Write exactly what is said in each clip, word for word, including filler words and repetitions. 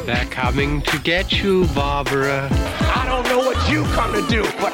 They're coming to get you, Barbara. I don't know what you come to do, but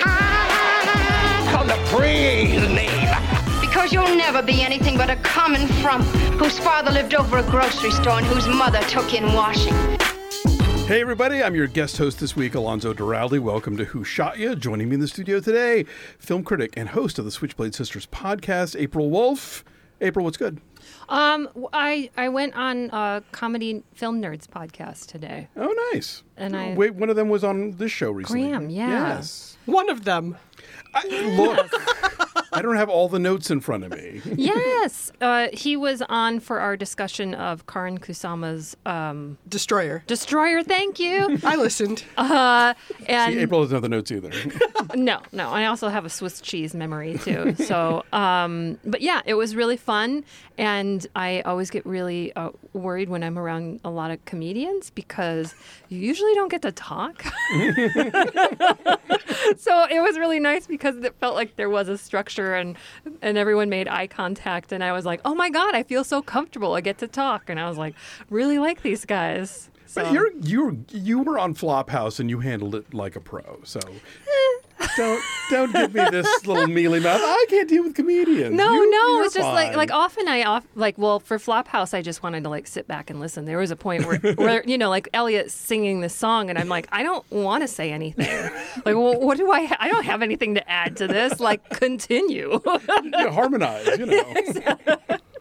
I come to praise the name. Because you'll never be anything but a common frump whose father lived over a grocery store and whose mother took in washing. Hey everybody, I'm your guest host this week, Alonzo Duralde. Welcome to Who Shot Ya? Joining me in the studio today, film critic and host of the Switchblade Sisters podcast, April Wolf. April, what's good? Um, I I went on a comedy film nerds podcast today. Oh, nice. And oh, I wait, one of them was on this show recently. Graham, yeah. Yes. One of them. I, look, I don't have all the notes in front of me. Yes, uh, he was on for our discussion of Karin Kusama's um, Destroyer. Destroyer. Thank you. I listened. Uh, and See, April doesn't have the notes either. no, no. I also have a Swiss cheese memory too. So, um, but yeah, it was really fun, and I always get really uh, worried when I'm around a lot of comedians because you usually don't get to talk. So it was really nice because it felt like there was a structure and and everyone made eye contact, and I was like, oh my God, I feel so comfortable. I get to talk. And I was like, really like these guys. So. But you're you you were on Flophouse and you handled it like a pro. So don't don't give me this little mealy mouth. I can't deal with comedians. No, you, no, you're it's just fine. like like often I off like well for Flophouse I just wanted to like sit back and listen. There was a point where where you know like Elliot singing this song and I'm like I don't want to say anything. Like well, what do I? Ha- I don't have anything to add to this. Like continue. Yeah, harmonize. You know.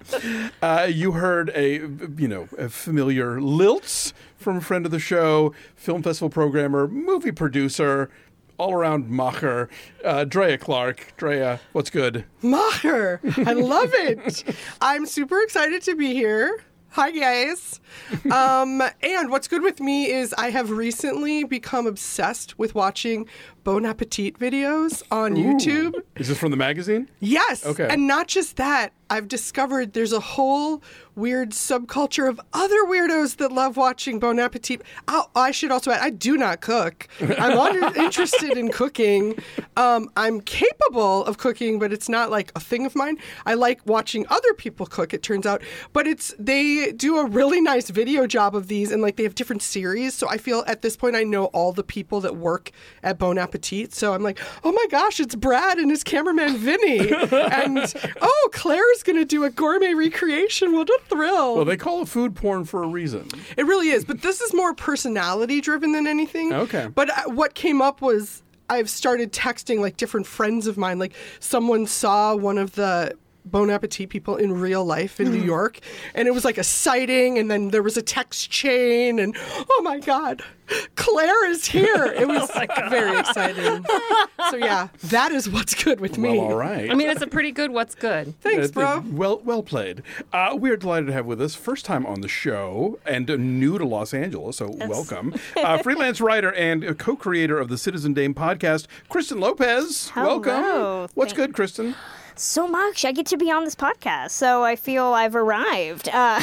Uh, you heard a, you know, a familiar lilts from a friend of the show, film festival programmer, movie producer, all-around macher, uh, Drea Clark. Drea, what's good? Macher. I love it. I'm super excited to be here. Hi, guys. Um, and what's good with me is I have recently become obsessed with watching Bon Appetit videos on Ooh. YouTube. Is this from the magazine? Yes. Okay. And not just that, I've discovered there's a whole weird subculture of other weirdos that love watching Bon Appetit. Oh, I should also add, I do not cook. I'm under- interested in cooking. Um, I'm capable of cooking, but it's not like a thing of mine. I like watching other people cook, it turns out. But it's they do a really nice video job of these, and like they have different series. So I feel at this point I know all the people that work at Bon Appetit. So I'm like, oh my gosh, it's Brad and his cameraman Vinny. And oh, Claire's going to do a gourmet recreation. What a thrill. Well, they call it food porn for a reason. It really is. But this is more personality driven than anything. Okay. But uh, what came up was I've started texting like different friends of mine. Like someone saw one of the Bon Appetit people in real life in New York, and it was like a sighting, and then there was a text chain, and oh my God, Claire is here. It was oh very exciting. So yeah, that is what's good with me. Well, all right. I mean, it's a pretty good what's good. Thanks, Uh, bro. Well, well played. Uh, we are delighted to have with us, first time on the show and uh, new to Los Angeles, so welcome. Uh, freelance writer and uh, co-creator of the Citizen Dame podcast, Kristen Lopez. Hello. Welcome. What's Thank- good, Kristen? So much. I get to be on this podcast, so I feel I've arrived. Uh,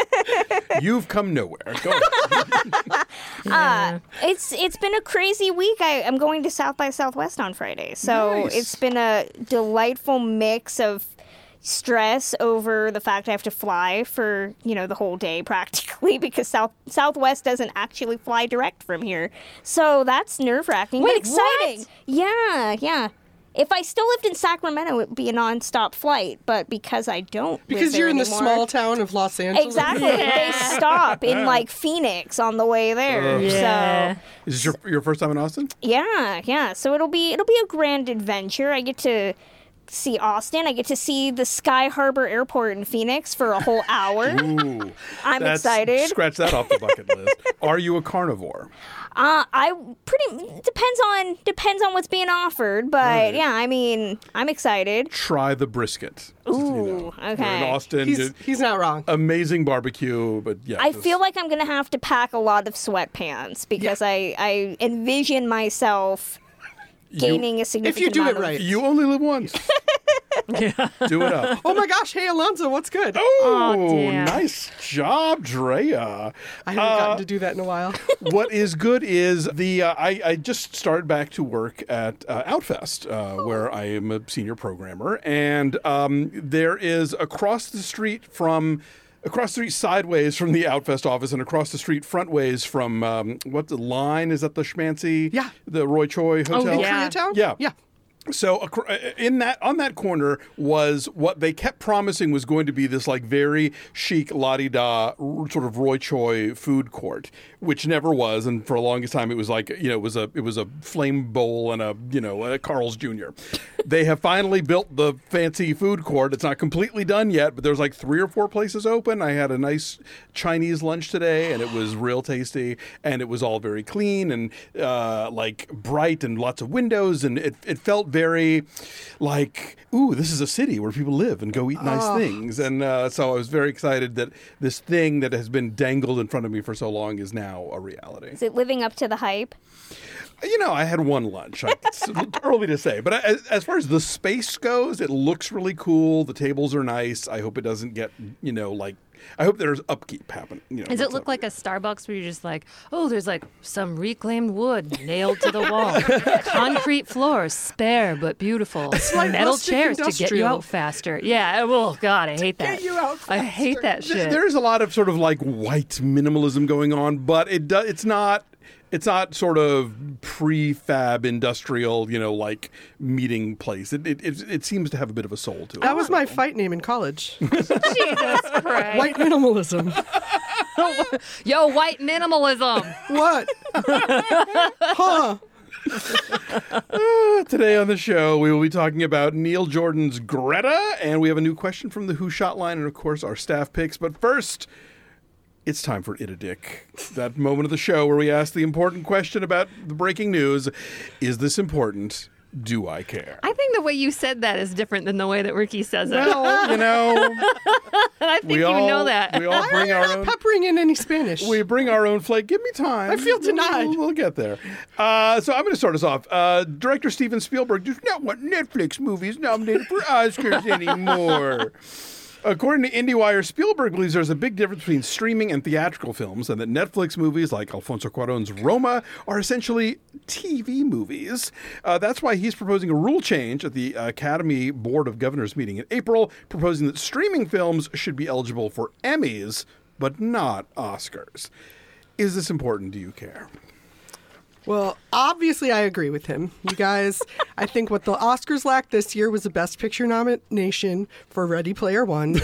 You've come nowhere. Go uh, it's it's been a crazy week. I, I'm going to South by Southwest on Friday, so Nice. it's been a delightful mix of stress over the fact I have to fly for, you know, the whole day practically because South Southwest doesn't actually fly direct from here. So that's nerve-wracking, but Wait, exciting. what? Yeah, yeah. If I still lived in Sacramento, it would be a nonstop flight, but because I don't live Because there you're in the anymore- small town of Los Angeles. Exactly. They stop in like Phoenix on the way there. Yeah. So Is this your, your first time in Austin? yeah, yeah. So it'll be it'll be a grand adventure. I get to see Austin. I get to see the Sky Harbor Airport in Phoenix for a whole hour. Ooh. I'm That's- excited. Scratch that off the bucket list. Are you a carnivore? Uh, I pretty depends on depends on what's being offered, but Right. yeah, I mean, I'm excited. Try the brisket. Ooh, You know, you're in okay. Austin. He's, you- he's not wrong. amazing barbecue, but yeah. I this- feel like I'm gonna have to pack a lot of sweatpants because I I envision myself gaining a significant If you do amount it of- right. You only live once. Do it up. Oh my gosh, hey Alonzo, what's good? Oh, damn. nice job, Drea. I haven't gotten to do that in a while. What is good is the uh, I, I just started back to work at uh, Outfest, uh, where I am a senior programmer, and um, there is across the street from across the street sideways from the Outfest office and across the street frontways from, um, what, the Line? Is that the Schmancy? Yeah. The Roy Choi Hotel? In Yeah. Koreatown? Yeah. Yeah. So acro- in that on that corner was what they kept promising was going to be this like very chic la-di-da r- sort of Roy Choi food court, which never was, and for the longest time it was like you know it was a it was a flame bowl and a you know a Carl's Junior They have finally built the fancy food court. It's not completely done yet, but there's like three or four places open. I had a nice Chinese lunch today, and it was real tasty, and it was all very clean and uh, like bright and lots of windows, and it it felt very like, ooh, this is a city where people live and go eat nice Oh. things. And uh, so I was very excited that this thing that has been dangled in front of me for so long is now a reality. Is it living up to the hype? You know, I had one lunch. I, it's early to say. But as, as far as the space goes, it looks really cool. The tables are nice. I hope it doesn't get, you know, like, I hope there's upkeep happen. You know, Does that's it look up- like a Starbucks where you're just like, oh, there's like some reclaimed wood nailed to the wall, concrete floors, spare but beautiful, like metal rustic chairs to get you industrial. out faster. Yeah, oh God, I hate that. get you out I hate that Th- shit. There's a lot of sort of like white minimalism going on, but it does. It's not. It's not sort of prefab industrial, you know, like meeting place. It it, it it seems to have a bit of a soul to it. That was my fight name in college. Jesus Christ. White minimalism. Yo, white minimalism. What? Huh? Today on the show, we will be talking about Neil Jordan's Greta, and we have a new question from the Who Shot line, and of course our staff picks. But first, it's time for It a Dick, that moment of the show where we ask the important question about the breaking news. Is this important? Do I care? I think the way you said that is different than the way that Ricky says it. Well, you know, I think we you all know that. we all Why are bring you our not own. peppering in any Spanish? We bring our own flag. Give me time. I feel denied. We'll, we'll get there. Uh, so I'm going to start us off. Uh, director Steven Spielberg does not want Netflix movies nominated for Oscars anymore. According to IndieWire, Spielberg believes there's a big difference between streaming and theatrical films, and that Netflix movies like Alfonso Cuarón's Roma are essentially T V movies. Uh, that's why he's proposing a rule change at the Academy Board of Governors meeting in April, proposing that streaming films should be eligible for Emmys, but not Oscars. Is this important? Do you care? Well, obviously, I agree with him. You guys, I think what the Oscars lacked this year was a Best Picture nomination for Ready Player One.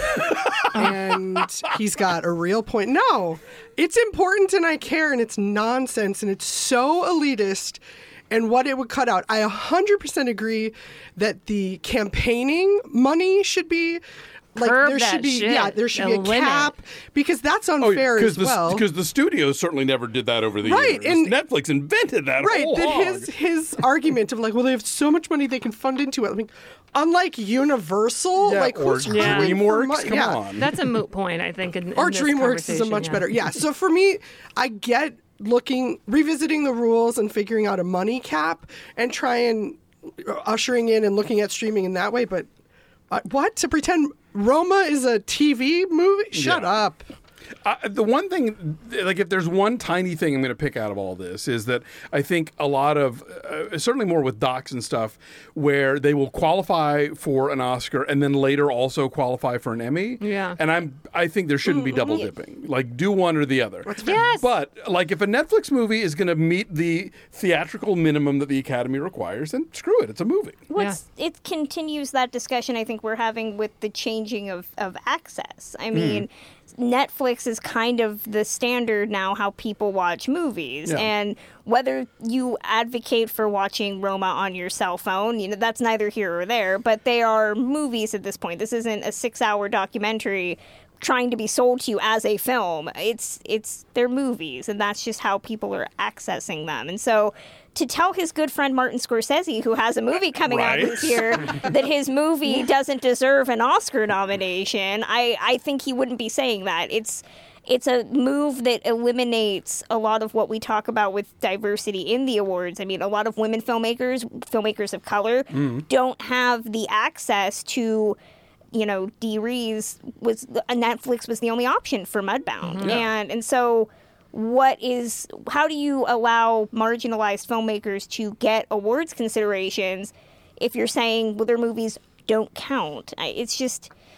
And he's got a real point. No, it's important and I care, and it's nonsense, and it's so elitist. And what it would cut out. I one hundred percent agree that the campaigning money should be. Like Curb there that should be, shit. yeah, there should A be a limit. cap because that's unfair as the, well. Because the studios certainly never did that over the Right, years. and- Netflix invented that Right, whole that hog. his his argument of like, well, they have so much money they can fund into it. I mean, unlike Universal, Yeah, like or who's hungry for DreamWorks. money? Come yeah. on. That's a moot point, I think. In, in Or this DreamWorks is a conversation, much yeah. better. Yeah. So for me, I get looking, revisiting the rules and figuring out a money cap and try and ushering in and looking at streaming in that way. But uh, what to pretend Roma is a T V movie? Shut Yeah. up. Uh, the one thing, like, if there's one tiny thing I'm going to pick out of all this is that I think a lot of, uh, certainly more with docs and stuff, where they will qualify for an Oscar and then later also qualify for an Emmy. Yeah. And I'm, I think there shouldn't be double dipping. Like, do one or the other. Yes. But like, if a Netflix movie is going to meet the theatrical minimum that the Academy requires, then screw it. It's a movie. What's, It continues that discussion I think we're having with the changing of, of access. I mean, Netflix is kind of the standard now how people watch movies. Yeah. And whether you advocate for watching Roma on your cell phone, you know, that's neither here or there, but they are movies at this point. This isn't a six-hour documentary trying to be sold to you as a film. It's it's they're movies, and that's just how people are accessing them. And so to tell his good friend Martin Scorsese, who has a movie coming Right. out this year, that his movie doesn't deserve an Oscar nomination, I, I think he wouldn't be saying that. It's it's a move that eliminates a lot of what we talk about with diversity in the awards. I mean, a lot of women filmmakers, filmmakers of color, don't have the access to, you know, Dee Rees was Netflix was the only option for Mudbound, and and so what is how do you allow marginalized filmmakers to get awards considerations if you're saying well their movies don't count? I- It's just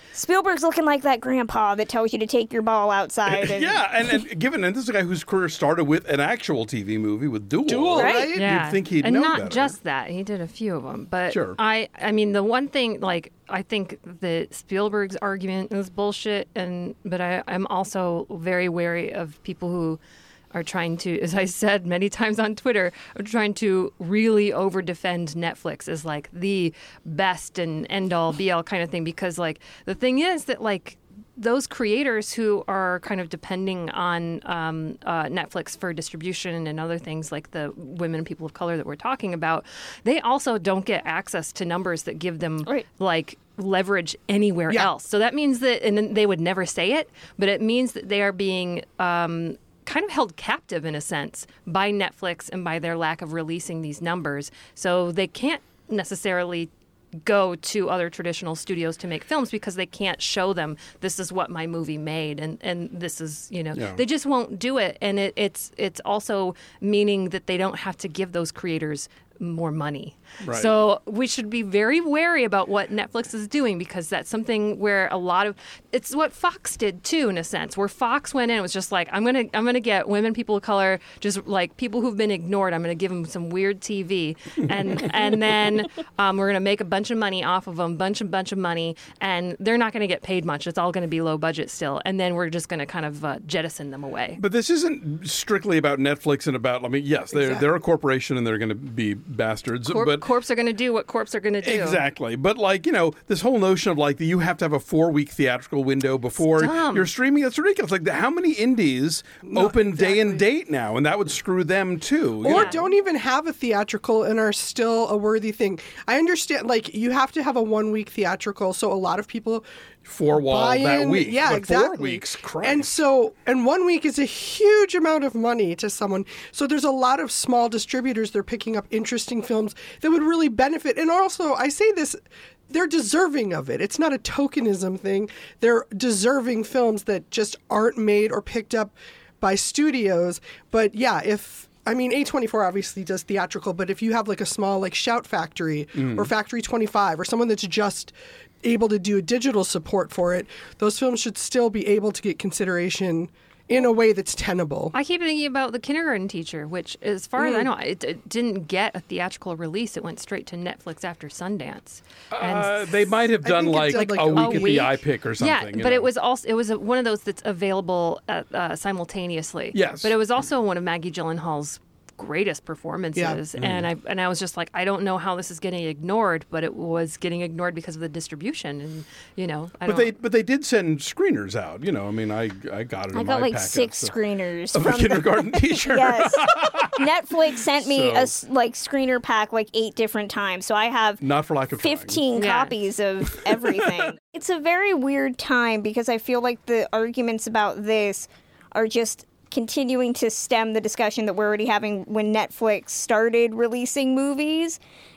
Spielberg's looking like that grandpa that tells you to take your ball outside. And... yeah, and, and given and this is a guy whose career started with an actual T V movie with Duel. Duel, Right? right? Yeah. You'd think he'd and know not better. just that. He did a few of them. But Sure. I I mean, the one thing, like, I think that Spielberg's argument is bullshit, and but I, I'm also very wary of people who are trying to, as I said many times on Twitter, are trying to really over defend Netflix as like the best and end all be all kind of thing. Because like the thing is that like those creators who are kind of depending on um, uh, Netflix for distribution and other things like the women and people of color that we're talking about, they also don't get access to numbers that give them Right. like leverage anywhere Yeah. else. So that means that, and then they would never say it, but it means that they are being um, kind of held captive in a sense by Netflix and by their lack of releasing these numbers. So they can't necessarily go to other traditional studios to make films because they can't show them this is what my movie made and, and this is, you know, Yeah. they just won't do it. And it, it's it's also meaning that they don't have to give those creators more money. Right. So we should be very wary about what Netflix is doing because that's something where a lot of it's what Fox did too in a sense, where Fox went in and was just like, I'm gonna I'm gonna get women, people of color, just like people who've been ignored. I'm gonna give them some weird T V, and and then um, we're gonna make a bunch of money off of them, bunch and bunch of money, and they're not gonna get paid much. It's all gonna be low budget still, and then we're just gonna kind of uh, jettison them away. But this isn't strictly about Netflix and about. I mean, yes, they're Exactly. they're a corporation and they're going to be bastards. Corp, but corps are gonna do what corps are gonna do. exactly. But like you know, this whole notion of like you have to have a four week theatrical window before dumb. you're streaming. That's ridiculous. Like how many indies open day and date now, and that would screw them too. you Or know? don't even have a theatrical and are still a worthy thing. I understand, like, you have to have a one week theatrical, so a lot of people four wall buy that in. week. Yeah, but exactly. Four weeks, Christ. And so, and one week is a huge amount of money to someone. So there's a lot of small distributors. They're picking up interesting films that would really benefit. And also, I say this. They're deserving of it. It's not a tokenism thing. They're deserving films that just aren't made or picked up by studios. But yeah, if I mean A twenty-four obviously does theatrical, but if you have like a small like Shout Factory or Factory twenty-five or someone that's just able to do a digital support for it, those films should still be able to get consideration in a way that's tenable. I keep thinking about The Kindergarten Teacher, which, as far Mm. as I know, it, it didn't get a theatrical release. It went straight to Netflix after Sundance. Uh, they might have I done think it like, did, like, a a week at week. the iPic or something. Yeah, you but know. it was also it was a, one of those that's available uh, uh, simultaneously. Yes. but it was also one of Maggie Gyllenhaal's greatest performances, Yeah. and I and I was just like, I don't know how this is getting ignored, but it was getting ignored because of the distribution, and you know, I But don't. they but they did send screeners out. You know, I mean, I I got it. I in got my like packet, six so- screeners of a from the kindergarten teacher. Yes. Netflix sent me So- a s- like screener pack like eight different times. So I have Not for lack of trying. fifteen Yeah. copies of everything. It's a very weird time because I feel like the arguments about this are just continuing to stem the discussion that we're already having when Netflix started releasing movies,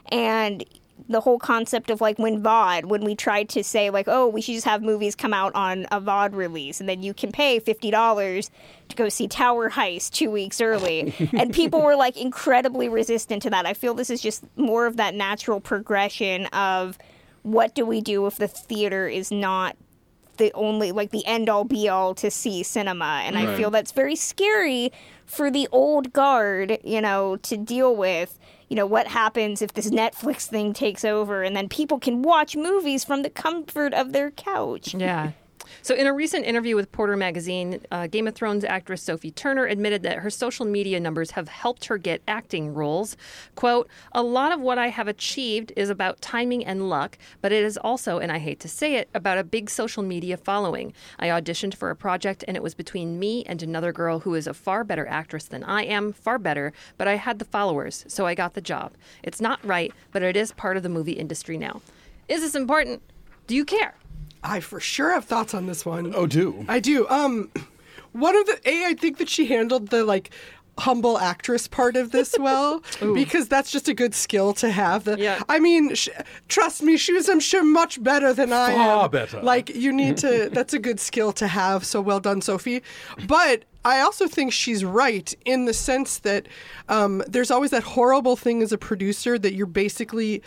and the whole concept of like when V O D, when we tried to say like, oh, we should just have movies come out on a V O D release and then you can pay fifty dollars to go see Tower Heist two weeks early. And people were like incredibly resistant to that. I feel this is just more of that natural progression of what do we do if the theater is not the only, like the end all be all to see cinema. And I Right. feel that's very scary for the old guard, you know, to deal with. You know, what happens if this Netflix thing takes over and then people can watch movies from the comfort of their couch? Yeah. So, in a recent interview with Porter Magazine, uh, Game of Thrones actress Sophie Turner admitted that her social media numbers have helped her get acting roles. Quote, "A lot of what I have achieved is about timing and luck, but it is also, and I hate to say it, about a big social media following. I auditioned for a project and it was between me and another girl who is a far better actress than I am, far better, but I had the followers, so I got the job. It's not right, but it is part of the movie industry now. Is this important? Do you care?" I for sure have thoughts on this one. Oh, do. I do. Um, one of the a I think that she handled the like humble actress part of this well because that's just a good skill to have. The, Yeah. I mean, sh- trust me, she was I'm sure much better than I am. Far better. Like you need to. That's a good skill to have. So well done, Sophie. But I also think she's right in the sense that um, there's always that horrible thing as a producer that you're basically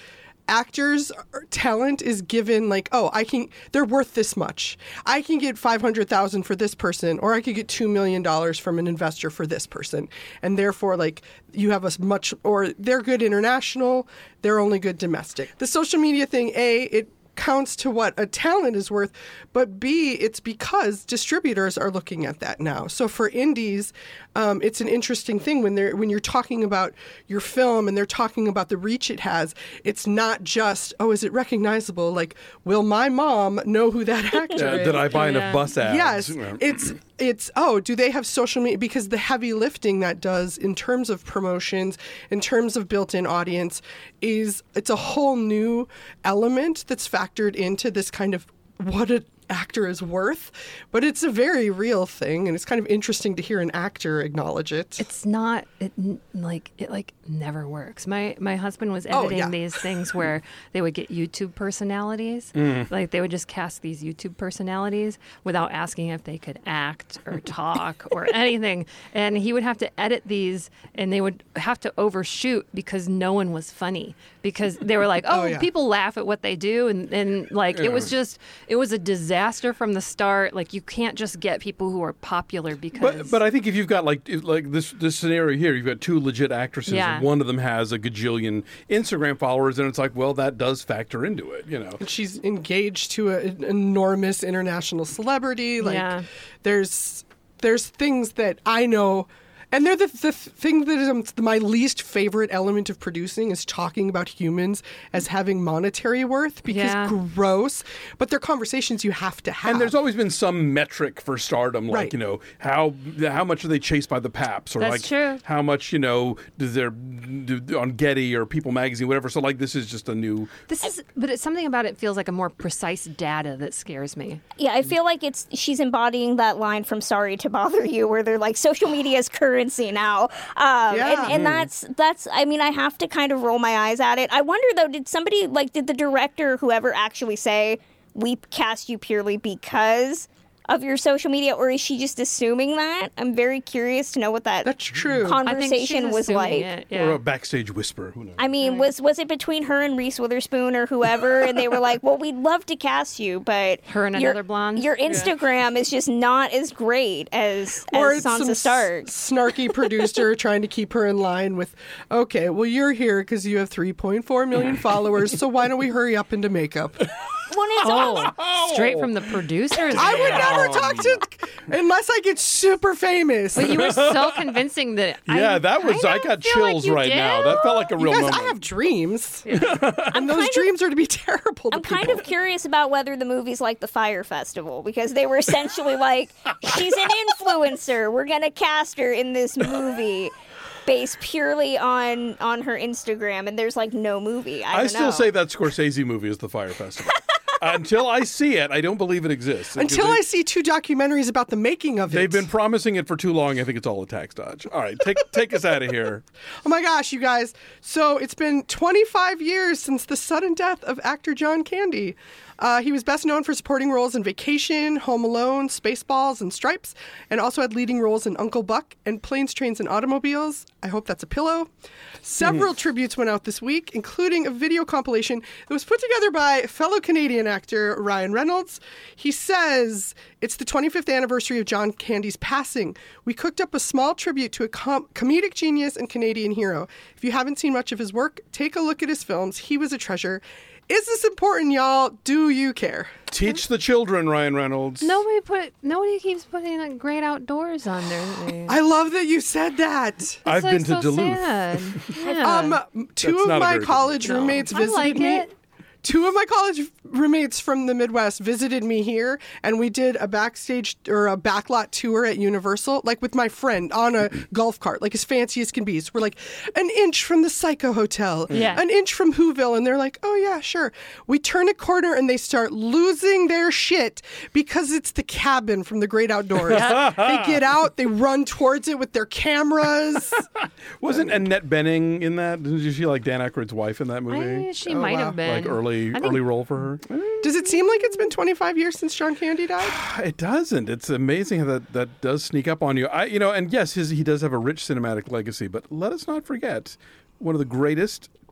actors' talent is given like, oh, I can, they're worth this much. I can get five hundred thousand for this person, or I could get two million dollars from an investor for this person. And therefore, like, you have a much, or they're good international, they're only good domestic. The social media thing, A, it counts to what a talent is worth, but B, it's because distributors are looking at that now. So for indies, um, it's an interesting thing when they're when you're talking about your film and they're talking about the reach it has. It's not just, oh, is it recognizable? Like, will my mom know who that actor Yeah, is? did I buy Yeah. enough bus ads? Yes, it's it's oh, do they have social media? Because the heavy lifting that does in terms of promotions, in terms of built-in audience, is it's a whole new element that's factored into this kind of what an actor is worth. But it's a very real thing, and it's kind of interesting to hear an actor acknowledge it. It's not it, n- like it like never works. My my husband was Oh, editing yeah. these things where they would get YouTube personalities, Mm. like they would just cast these YouTube personalities without asking if they could act or talk or anything, and he would have to edit these, and they would have to overshoot because no one was funny because they were like, oh, Oh, yeah. people laugh at what they do, and and like it was just it was a disaster from the start. Like you can't just get people who are popular because. But but I think if you've got like if- like this this scenario here, you've got two legit actresses, Yeah. and one of them has a gajillion Instagram followers, and it's like, well, that does factor into it, you know. She's engaged to a- an enormous international celebrity. Like, Yeah. there's there's things that I know, and they're the the thing that is um, my least favorite element of producing is talking about humans as having monetary worth because Yeah. gross. But they're conversations you have to have. And there's always been some metric for stardom, like Right. you know how how much are they chased by the Paps, or That's like true. how much you know does there do, on Getty or People Magazine, whatever. So like this is just a new. This is, but it's something about it feels like a more precise data that scares me. Yeah, I feel like it's she's embodying that line from Sorry to Bother You, where they're like, social media is currency now. Um, Yeah. and, and that's that's. I mean, I have to kind of roll my eyes at it. I wonder though, did somebody like did the director, whoever, actually say we cast you purely because of your social media, or is she just assuming that? I'm very curious to know what that That's true. conversation was like. It, Or yeah. a backstage whisper. Who knows? I mean, was was it between her and Reese Witherspoon or whoever, and they were like, "Well, we'd love to cast you, but Her and your, another blonde? Your Instagram is just not as great as Or as it's some Sansa s- Stark." snarky producer trying to keep her in line with, okay, well, you're here because you have three point four million followers, so why don't we hurry up into makeup? When it's all, Oh, straight from the producers. I would never talk to, unless I get super famous. But you were so convincing that. Yeah, I that was. I kinda got feel like chills you right did. now. That felt like a You real guys, moment. I have dreams. and those kind of- dreams are to be terrible to I'm people. kind of curious about whether the movie's like the Fire Festival, because they were essentially like, "She's an influencer. We're gonna cast her in this movie." Based purely on on her Instagram, and there's like no movie. I, I don't still know. say that Scorsese movie is the Fire Festival. Until I see it, I don't believe it exists. Until They- I see two documentaries about the making of it. They've been promising it for too long. I think it's all a tax dodge. All right, take take us out of here. Oh my gosh, you guys. So it's been twenty-five years since the sudden death of actor John Candy. Uh, he was best known for supporting roles in Vacation, Home Alone, Spaceballs, and Stripes, and also had leading roles in Uncle Buck and Planes, Trains, and Automobiles. I hope that's a pillow. Several tributes went out this week, including a video compilation that was put together by fellow Canadian actor Ryan Reynolds. He says, it's the twenty-fifth anniversary of John Candy's passing. We cooked up a small tribute to a com- comedic genius and Canadian hero. If you haven't seen much of his work, take a look at his films. He was a treasure. Is this important, y'all? Do you care? Teach the children, Ryan Reynolds. Nobody put. Nobody keeps putting like great outdoors on there. I love that you said that. It's, I've like, been to so Duluth. sad. Yeah. Um, two That's of not a my very good college one. No. roommates I visited like me. it. Two of my college roommates from the Midwest visited me here, and we did a backstage or a backlot tour at Universal, like with my friend on a golf cart, like as fancy as can be. So we're like an inch from the Psycho Hotel, Yeah. an inch from Whoville, and they're like, "Oh yeah, sure." We turn a corner and they start losing their shit because it's the cabin from The Great Outdoors. They get out, they run towards it with their cameras. Wasn't Annette Bening in that? Did she like Dan Aykroyd's wife in that movie? I, she Oh, might wow. have been Like early I think- early role for her? Does it seem like it's been twenty-five years since John Candy died? It doesn't. It's amazing how that, that does sneak up on you. I, you know, and yes, his, he does have a rich cinematic legacy, but let us not forget one of the greatest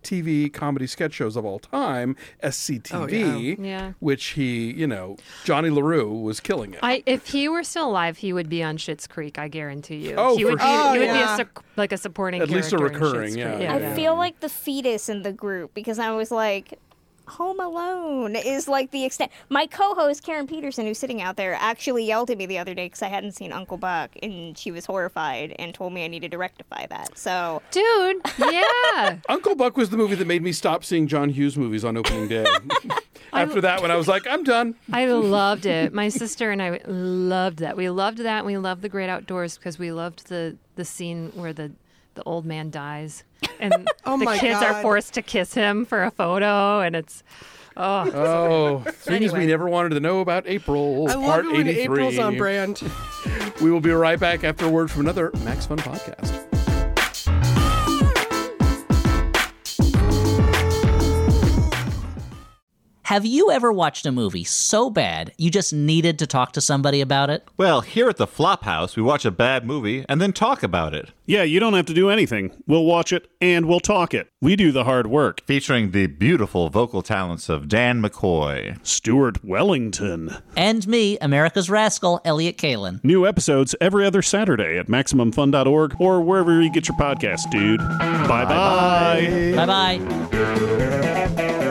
T V comedy sketch shows of all time, S C T V, Oh, yeah. Yeah. which he, you know, Johnny LaRue was killing it. I, if he were still alive, he would be on Schitt's Creek. I guarantee you. Oh, he for would be, sure. He would Yeah. be a, su- like a supporting At least a character in recurring, Schitt's yeah. Creek. I Yeah. feel like the fetus in the group because I was like, Home Alone is like the extent. My co-host Karen Peterson, who's sitting out there, actually yelled at me the other day because I hadn't seen Uncle Buck, and she was horrified and told me I needed to rectify that. So, Dude, yeah. Uncle Buck was the movie that made me stop seeing John Hughes movies on opening day. After that, when I was like, I'm done. I loved it. My sister and I loved that. We loved that. And we loved The Great Outdoors because we loved the, the scene where the, the old man dies. And Oh the my kids are God. forced to kiss him for a photo. And it's, oh. Oh, things we Anyway. never wanted to know about April, I love part it when eighty-three. April's on brand. We will be right back after a word from another Max Fun podcast. Have you ever watched a movie so bad you just needed to talk to somebody about it? Well, here at the Flophouse, we watch a bad movie and then talk about it. Yeah, you don't have to do anything. We'll watch it and we'll talk it. We do the hard work. Featuring the beautiful vocal talents of Dan McCoy, Stuart Wellington. And me, America's Rascal, Elliot Kalin. New episodes every other Saturday at Maximum Fun dot org or wherever you get your podcast, dude. Bye-bye. Bye-bye.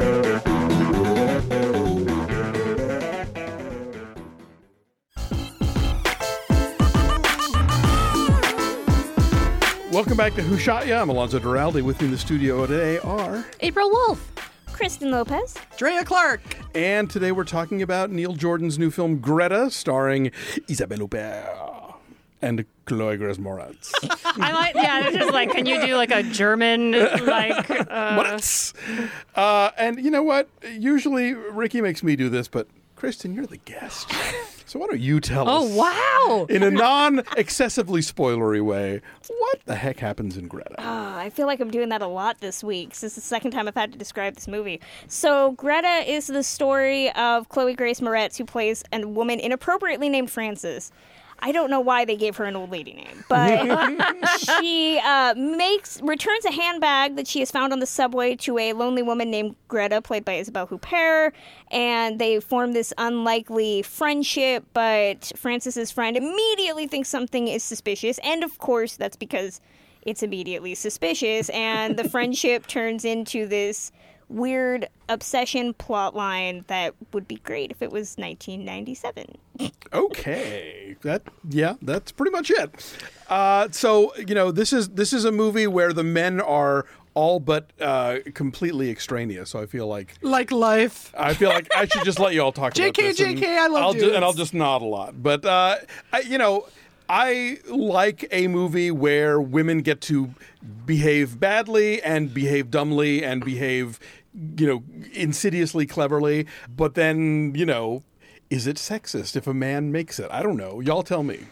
Welcome back to Who Shot Ya? I'm Alonzo Duralde. With me in the studio today are... April Wolf. Kristen Lopez. Drea Clark. And today we're talking about Neil Jordan's new film Greta, starring Isabelle Huppert and Chloe Grace Moretz. I like, yeah, it's just like, can you do like a German, like, uh, What? Uh, and you know what? Usually Ricky makes me do this, but Kristen, you're the guest. So why don't you tell oh, us, wow. in a non-excessively spoilery way, what the heck happens in Greta? Oh, I feel like I'm doing that a lot this week. This is the second time I've had to describe this movie. So, Greta is the story of Chloe Grace Moretz, who plays a woman inappropriately named Frances. I don't know why they gave her an old lady name, but she uh, makes returns a handbag that she has found on the subway to a lonely woman named Greta, played by Isabelle Huppert, and they form this unlikely friendship, but Frances's friend immediately thinks something is suspicious, and of course that's because it's immediately suspicious, and the friendship turns into this weird obsession plot line that would be great if it was nineteen ninety-seven. Okay, that yeah, that's pretty much it. Uh, so you know, this is this is a movie where the men are all but uh, completely extraneous. So I feel like Like life. I feel like I should just let you all talk J K, about this. and J K, I love I'll ju- dudes. and I'll just nod a lot. But uh, I, you know, I like a movie where women get to behave badly and behave dumbly and behave, you know, insidiously cleverly. But then, you know, is it sexist if a man makes it? I don't know. Y'all tell me.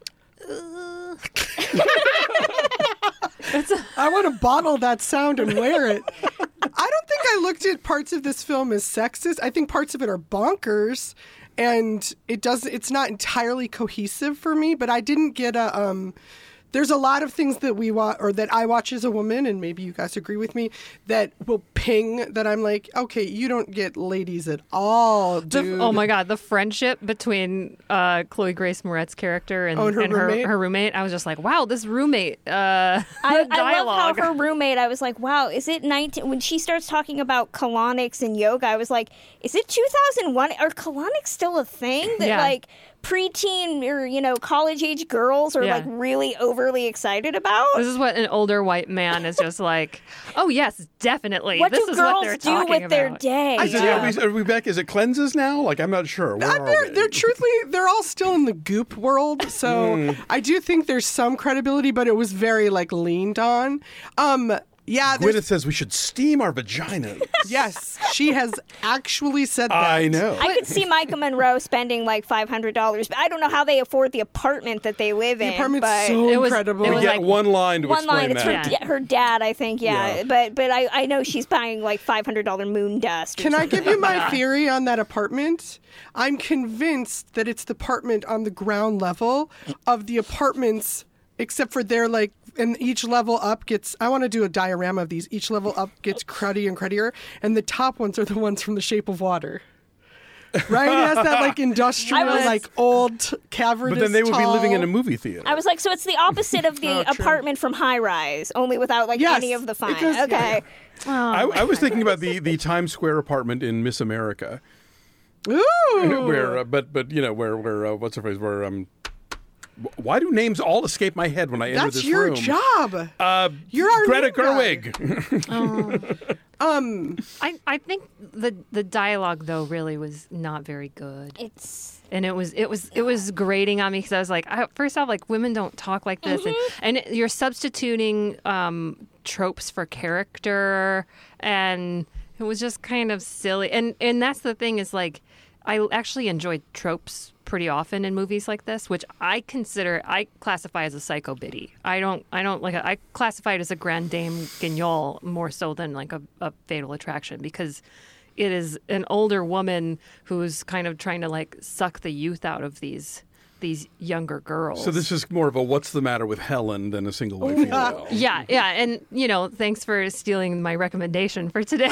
I want to bottle that sound and wear it. I don't think I looked at parts of this film as sexist. I think parts of it are bonkers, and it does. It's not entirely cohesive for me. But I didn't get a. Um, there's a lot of things that we watch or that I watch as a woman, and maybe you guys agree with me, that will ping that I'm like, okay, you don't get ladies at all, The- dude. oh my God, the friendship between uh, Chloe Grace Moretz's character and, Oh, and her and her, roommate? her roommate. I was just like, wow, this roommate uh, I, I love dialogue. how her roommate, I was like, wow, is it nineteen? When she starts talking about colonics and yoga, I was like, is it two thousand one? Are colonics still a thing? That Yeah. like preteen or, you know, college age girls are Yeah. like really overly excited about? This is what an older white man is just like, oh, yes, definitely. What this do is girls what they're do talking with their about. day? Is it, are, we, are we back? Is it cleanses now? Like, I'm not sure. Where Uh, are they're, we? they're truthfully, they're all still in the goop world. So I do think there's some credibility, but it was very like leaned on. Um, yeah, there's- Gwyneth says we should steam our vaginas. yes, she has actually said that. I know. I could see Micah Monroe spending like five hundred dollars, but I don't know how they afford the apartment that they live in. The apartment's but so It was- incredible. it we was get like- one line to one explain line, it's that. her, da- her dad, I think, yeah. Yeah. But but I, I know she's buying like five hundred dollars moon dust. or Can I something give you like my that. theory on that apartment? I'm convinced that it's the apartment on the ground level of the apartments, except for they're like and each level up gets, I want to do a diorama of these. Each level up gets cruddy and cruddier, and the top ones are the ones from The Shape of Water. Right? It has that like industrial, was- like old cavernous. But then they would be tall- living in a movie theater. I was like, so it's the opposite of the Oh, true. apartment from High Rise, only without like Yes, any of the fun. because- Okay. I, I was thinking about the, the Times Square apartment in Miss America, Ooh. where uh, but but you know where where uh, what's the phrase where um. Why do names all escape my head when I enter That's this your room? job. Uh, You're our Greta new guy. Gerwig. Um, I, I think the the dialogue though really was not very good. It's And it was it was it was grating on me because I was like, I, first off, like women don't talk like this, and and it- you're substituting um, tropes for character, and it was just kind of silly. And and that's the thing is like, I actually enjoy tropes pretty often in movies like this, which I consider I classify as a psycho biddy. I don't I don't like I classify it as a Grand Dame Guignol more so than like a, a Fatal Attraction because it is an older woman who's kind of trying to like suck the youth out of these these younger girls. So this is more of a what's the matter with Helen than a single white female. yeah, yeah, and you know, thanks for stealing my recommendation for today.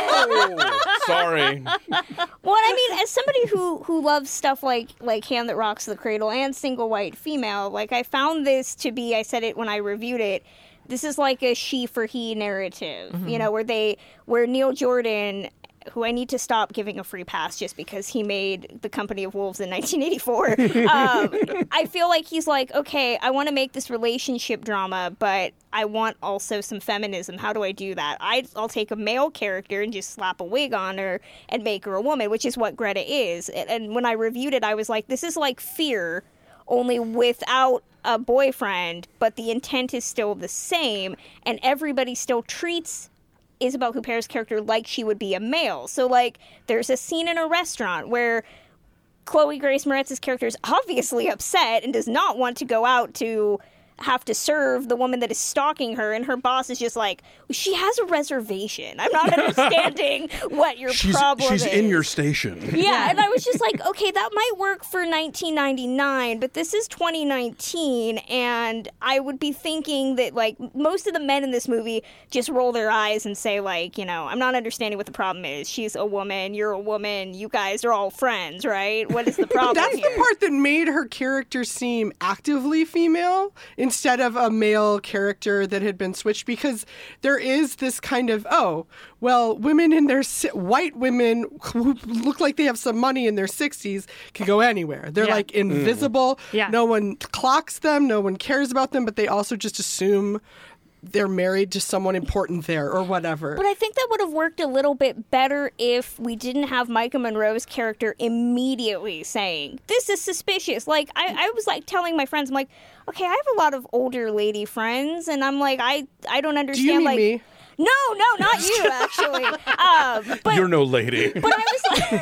Oh, sorry. well, I mean, as somebody who who loves stuff like like Hand That Rocks the Cradle and Single White Female, like I found this to be. I said it when I reviewed it. This is like a she for he narrative, Mm-hmm. you know, where they where Neil Jordan, who I need to stop giving a free pass just because he made The Company of Wolves in nineteen eighty-four. um, I feel like he's like, okay, I want to make this relationship drama, but I want also some feminism. How do I do that? I, I'll take a male character and just slap a wig on her and make her a woman, which is what Greta is. And, and when I reviewed it, I was like, this is like Fear, only without a boyfriend, but the intent is still the same, and everybody still treats Isabelle Huppert's character like she would be a male. So, like, there's a scene in a restaurant where Chloe Grace Moretz's character is obviously upset and does not want to go out to have to serve the woman that is stalking her, and her boss is just like, she has a reservation. I'm not understanding what your She's, problem she's is. in your station. Yeah, and I was just like, okay, that might work for nineteen ninety-nine, but this is twenty nineteen, and I would be thinking that, like, most of the men in this movie just roll their eyes and say, like, you know, I'm not understanding what the problem is. She's a woman, you're a woman, you guys are all friends, right? What is the problem That's here? the part that made her character seem actively female instead of a male character that had been switched, because there is this kind of, oh, well, women in their, si- white women who look like they have some money in their sixties can go anywhere. They're Yeah. like invisible. Yeah. No one clocks them. No one cares about them, but they also just assume they're married to someone important there or whatever. But I think that would have worked a little bit better if we didn't have Micah Monroe's character immediately saying, this is suspicious. Like, I, I was, like, telling my friends, I'm like, okay, I have a lot of older lady friends, and I'm like, I, I don't Do understand, you mean like... me? No, no, not you, actually. um, but, You're no lady. but I was like...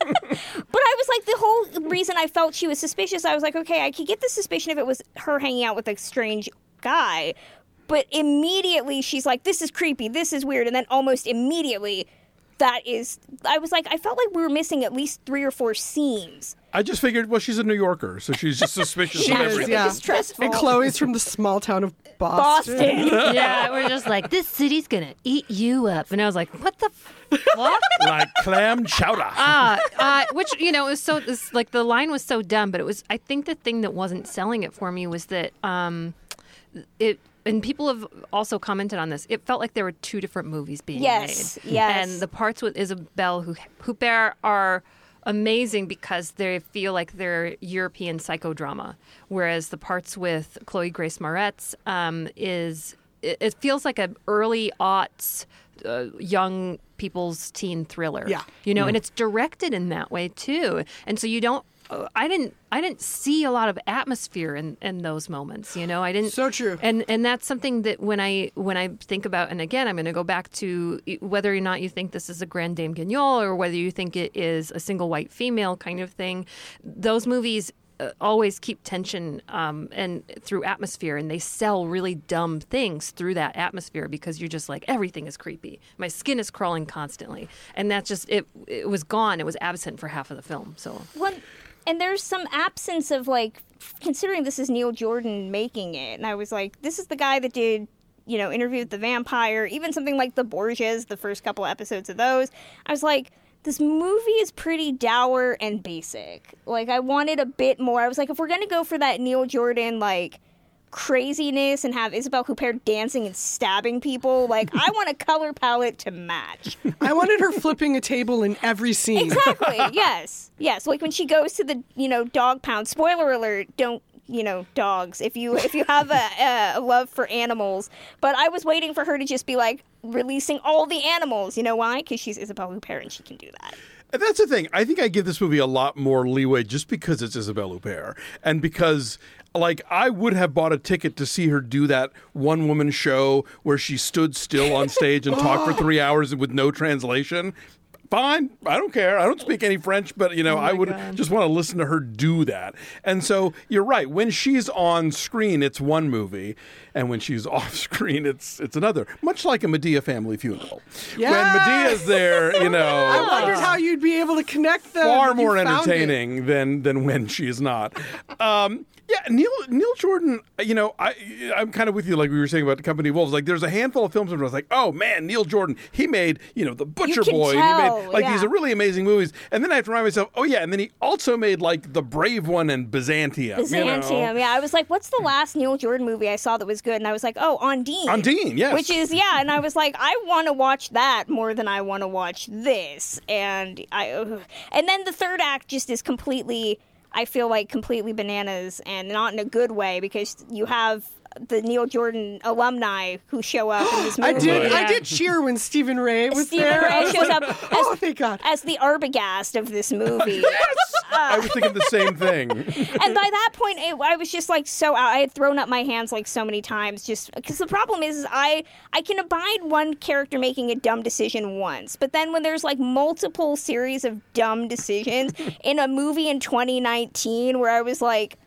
But I was like, the whole reason I felt she was suspicious, I was like, okay, I could get the suspicion if it was her hanging out with a strange guy. But immediately she's like, this is creepy, this is weird. And then almost immediately, that is, I was like, I felt like we were missing at least three or four scenes. I just figured, well, she's a New Yorker, so she's just suspicious She of is, everything. yeah. It's stressful. And Chloe's from the small town of Boston. Boston. yeah, we're just like, this city's gonna eat you up, and I was like, what the fuck? Like clam chowder. uh, uh, which you know is so this like the line was so dumb, but it was. I think the thing that wasn't selling it for me was that um, it. And people have also commented on this. It felt like there were two different movies being Yes, made. yes. And the parts with Isabelle Huppert are amazing because they feel like they're European psychodrama, whereas the parts with Chloe Grace Moretz um, is it, it feels like an early aughts uh, young people's teen thriller. Yeah. You know, and it's directed in that way too. And so you don't. Uh, I didn't. I didn't see a lot of atmosphere in, in those moments. You know, I didn't. So true. And and that's something that when I when I think about, and again, I'm going to go back to whether or not you think this is a Grand Dame Guignol or whether you think it is a single white female kind of thing. Those movies uh, always keep tension um, and through atmosphere, and they sell really dumb things through that atmosphere because you're just like, everything is creepy. My skin is crawling constantly, and that's just it. It was gone. It was absent for half of the film. So. One, and there's some absence of, like, considering this is Neil Jordan making it, and I was like, this is the guy that did, you know, Interview with the Vampire, even something like The Borgias, the first couple episodes of those. I was like, this movie is pretty dour and basic. Like, I wanted a bit more. I was like, if we're going to go for that Neil Jordan, like, craziness and have Isabelle Huppert dancing and stabbing people, like, I want a color palette to match. I wanted her flipping a table in every scene. Exactly, yes. Yes, like when she goes to the, you know, dog pound. Spoiler alert, don't, you know, dogs, if you if you have a, a love for animals. But I was waiting for her to just be, like, releasing all the animals. You know why? Because she's Isabelle Huppert and she can do that. And that's the thing. I think I give this movie a lot more leeway just because it's Isabelle Huppert. And because, like, I would have bought a ticket to see her do that one-woman show where she stood still on stage and talked for three hours with no translation. Fine. I don't care. I don't speak any French, but, you know, Oh I would God. just want to listen to her do that. And so you're right. When she's on screen, it's one movie. And when she's off screen, it's it's another. Much like a Medea family funeral. Yes! When Medea's there, you know. I wondered how you'd be able to connect them. Far but you more found it. entertaining than than when she is not. Um, yeah, Neil Neil Jordan. You know, I I'm kind of with you, like we were saying about the Company of Wolves. Like, there's a handful of films where I was like, oh man, Neil Jordan. He made, you know, The Butcher can Boy. tell, he made like yeah. these are really amazing movies. And then I have to remind myself, oh yeah, and then he also made like The Brave One and Byzantium. Byzantium, You know? yeah. I was like, what's the last Neil Jordan movie I saw that was good? And I was like, oh, Undine. Undine, yes. Which is, yeah, and I was like, I want to watch that more than I want to watch this. And I, ugh. And then the third act just is completely, I feel like completely bananas, and not in a good way, because you have the Neil Jordan alumni who show up in this movie. I did. I Yeah. did cheer when Stephen Ray was Stephen there. I Ray was shows like, up as, oh, thank God. as the Arbogast of this movie. I was thinking the same thing. And by that point, it, I was just like so out. I had thrown up my hands like so many times, just because the problem is, is I I can abide one character making a dumb decision once, but then when there's like multiple series of dumb decisions in a movie in twenty nineteen, where I was like,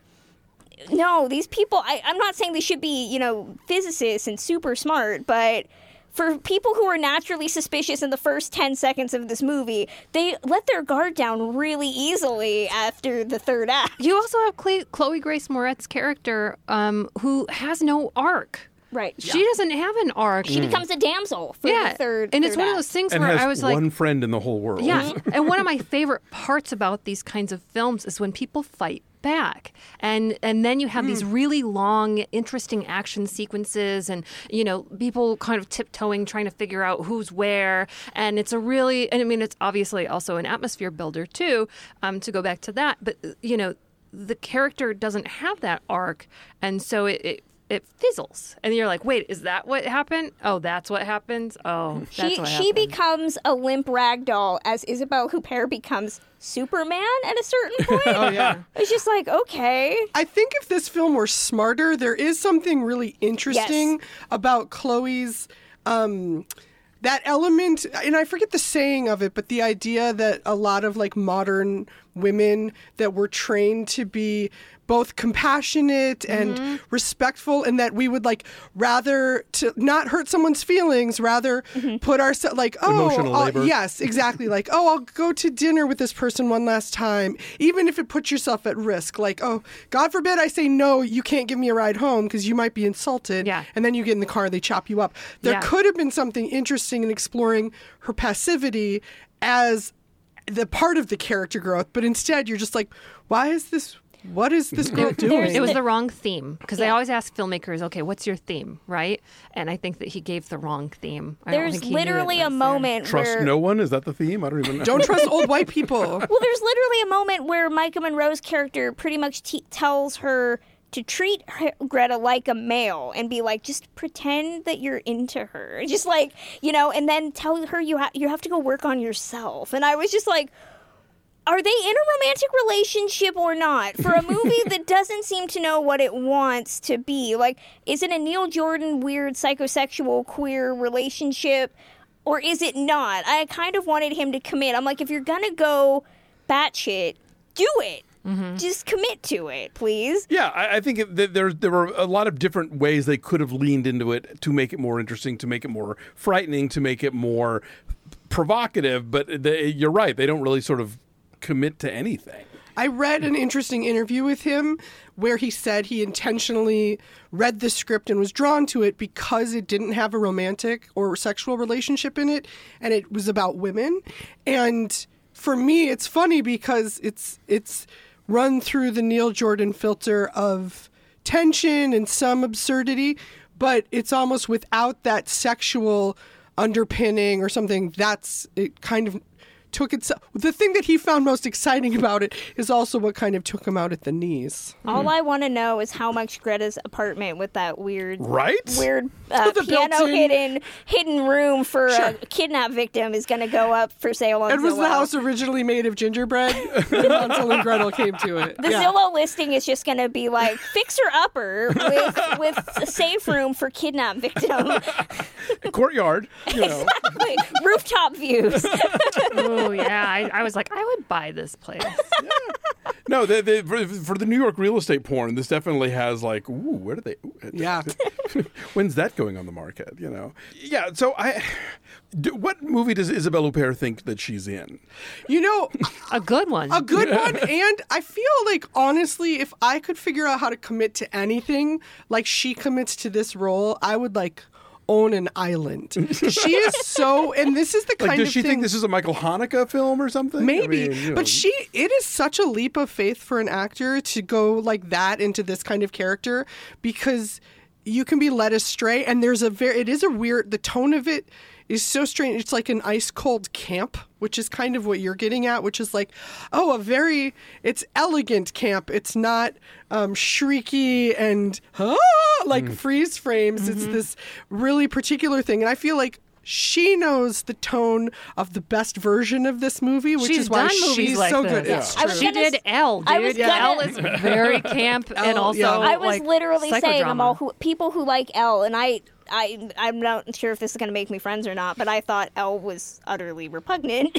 no, these people. I, I'm not saying they should be, you know, physicists and super smart, but for people who are naturally suspicious in the first ten seconds of this movie, they let their guard down really easily after the third act. You also have Cle- Chloe Grace Moretz's character, um, who has no arc. Right. She doesn't have an arc. She becomes a damsel for yeah, the third. and it's third one of act. those things And where has I was like, one friend in the whole world. yeah. And one of my favorite parts about these kinds of films is when people fight back, and and then you have these really long, interesting action sequences, and you know, people kind of tiptoeing, trying to figure out who's where, and it's a really, and I mean, it's obviously also an atmosphere builder too. Um, to go back to that, but you know, the character doesn't have that arc, and so it. it It fizzles, and you're like, "Wait, is that what happened? Oh, that's what happens. Oh, that's She what she happened." becomes a limp ragdoll as Isabelle Huppert becomes Superman at a certain point. Oh yeah. It's just like, okay. I think if this film were smarter, there is something really interesting Yes. about Chloe's um that element, and I forget the saying of it, but the idea that a lot of like modern women that were trained to be both compassionate and Mm-hmm. respectful, and that we would like rather to not hurt someone's feelings, rather Mm-hmm. put ourselves like, oh, Emotional I'll- labor. yes, exactly. Like, oh, I'll go to dinner with this person one last time, even if it puts yourself at risk. Like, oh, God forbid I say no, you can't give me a ride home because you might be insulted. Yeah. And then you get in the car and they chop you up. There Yeah. could have been something interesting in exploring her passivity as the part of the character growth, but instead you're just like, why is this? What is this girl doing? It was the wrong theme, because they Yeah. always ask filmmakers, okay, what's your theme, right? And I think that he gave the wrong theme. I don't There's think he knew it literally a necessarily. moment Trust where no one? Is that the theme? I don't even know. Don't trust old white people. well, there's literally a moment where Micah Monroe's character pretty much te- tells her to treat her, Greta like a male and be like, just pretend that you're into her, just like, you know, and then tell her you ha- you have to go work on yourself. And I was just like, are they in a romantic relationship or not? For a movie that doesn't seem to know what it wants to be. Like, is it a Neil Jordan weird psychosexual queer relationship, or is it not? I kind of wanted him to commit. I'm like, if you're gonna go batshit, do it. Just commit to it, please. Yeah, I, I think it, that there there were a lot of different ways they could have leaned into it to make it more interesting, to make it more frightening, to make it more provocative. But they, you're right; they don't really sort of commit to anything. I read an interesting interview with him where he said he intentionally read the script and was drawn to it because it didn't have a romantic or sexual relationship in it, and it was about women. And for me, it's funny because it's it's run through the Neil Jordan filter of tension and some absurdity, but it's almost without that sexual underpinning or something. That's it kind of took it. The thing that he found most exciting about it is also what kind of took him out at the knees. All I want to know is how much Greta's apartment with that weird, right? weird uh, The piano built-in- hidden hidden room for Sure. a kidnap victim is going to go up for sale on And was Zillow. the house originally made of gingerbread? Hansel and Gretel came to it. The Yeah. Zillow listing is just going to be like fixer upper with with a safe room for kidnap victim. Courtyard, you know. Exactly. Rooftop views. Oh yeah, I, I was like, I would buy this place. No, they, they, for, for the New York real estate porn, this definitely has like, ooh, where do they? Ooh, Yeah. When's that going on the market? You know. Yeah. So I, do, what movie does Isabelle Huppert think that she's in? You know, A good one. a good one. And I feel like, honestly, if I could figure out how to commit to anything like she commits to this role, I would like own an island. She is so, and this is the kind Like, does of she thing. think this is a Michael Haneke film or something? Maybe, I mean, you know. but she, it is such a leap of faith for an actor to go like that into this kind of character because you can be led astray. And there's a very, it is a weird, the tone of it is so strange. It's like an ice cold camp, which is kind of what you're getting at, which is like, oh, a very, it's elegant camp. It's not um, shrieky and ah, like Mm. freeze frames. It's this really particular thing. And I feel like she knows the tone of the best version of this movie, which She's is why done movies she's like so this. good. Yeah. It's I was true. She gonna did s- Elle, dude. I was gonna- Elle is very camp and Elle, also yeah. I was like, literally saying, I'm psychodrama. all who, people who like Elle, and I, I, I'm not sure if this is going to make me friends or not, but I thought Elle was utterly repugnant.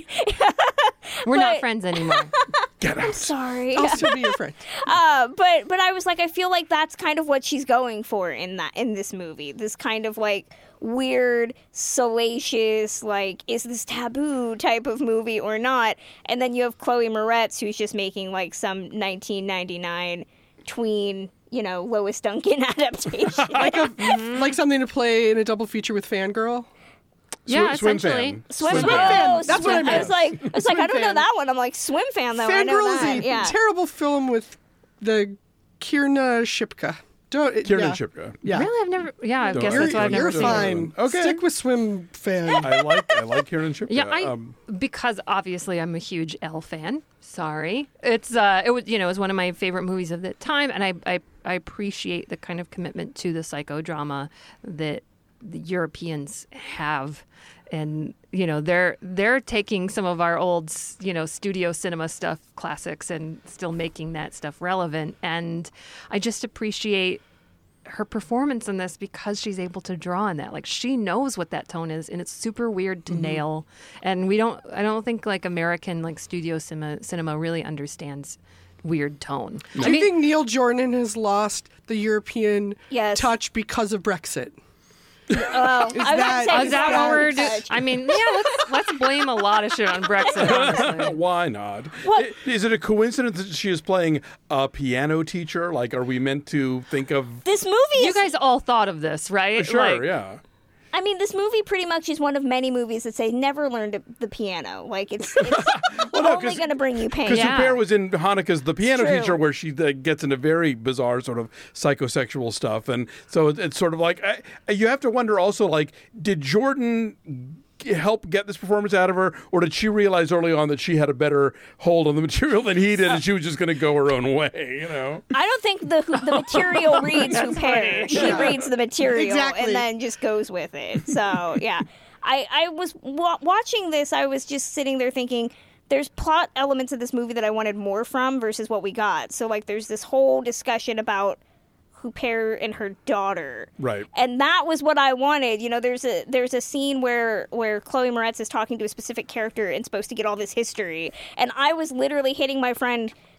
We're not but- friends anymore. Get out. Sorry. I'll still be your friend. Uh, but but I was like, I feel like that's kind of what she's going for in that in this movie. This kind of like weird, salacious, like, is this taboo type of movie or not? And then you have Chloe Moretz, who's just making like some nineteen ninety-nine tween, you know, Lois Duncan adaptation. Like a, like something to play in a double feature with Fangirl. Yeah, Swim essentially. fan. Swim, Swim fan. fan. Oh, That's swim. what I I was like, I was like, Swim I don't know fan. that one. I'm like, swim fan though. I know Fangirl that. is a yeah. terrible film with the Kierna Shipka. Don't, it- Kiernan yeah. Shipka. Yeah. Really, I've never. Yeah, I No, guess you're- that's why I've You're never seen it. fine. Okay. Stick with Swim fan. I like I like Kiernan Shipka. Yeah, I um, because obviously I'm a huge Elle fan. Sorry, it's uh, it was you know it was one of my favorite movies of that time, and I I, I appreciate the kind of commitment to the psychodrama that the Europeans have, and you know they're they're taking some of our old you know studio cinema stuff, classics, and still making that stuff relevant, and I just appreciate her performance in this because she's able to draw on that. Like she knows what that tone is, and it's super weird to nail. And we don't. I don't think like American like studio cinema cinema really understands weird tone. Do you think Neil Jordan has lost the European Yes. touch because of Brexit? Oh, I was gonna that- say, Oh, is that bad what we're doing? touch. I mean, yeah, let's let's blame a lot of shit on Brexit. Honestly. Why not? What? I- Is it a coincidence that she is playing a piano teacher? Like, are we meant to think of? This movie You is guys all thought of this, right? Sure, Like, yeah. I mean, this movie pretty much is one of many movies that say never learn the piano. Like it's, it's Well, no, only 'cause- going to bring you pain. Because Yeah. Huppert was in Haneke's The Piano True. Teacher, where she uh, gets into very bizarre sort of psychosexual stuff, and so it, it's sort of like I, you have to wonder also, like, did Jordan g- help get this performance out of her, or did she realize early on that she had a better hold on the material than he did, and she was just going to go her own way? You know? I don't think the the material reads Huppert. She Yeah. reads the material Exactly. and then just goes with it. So yeah, I I was wa- watching this. I was just sitting there thinking. There's plot elements of this movie that I wanted more from versus what we got. So like, there's this whole discussion about Huppert and her daughter. Right. And that was what I wanted. You know, there's a there's a scene where where Chloe Moretz is talking to a specific character and supposed to get all this history. And I was literally hitting my friend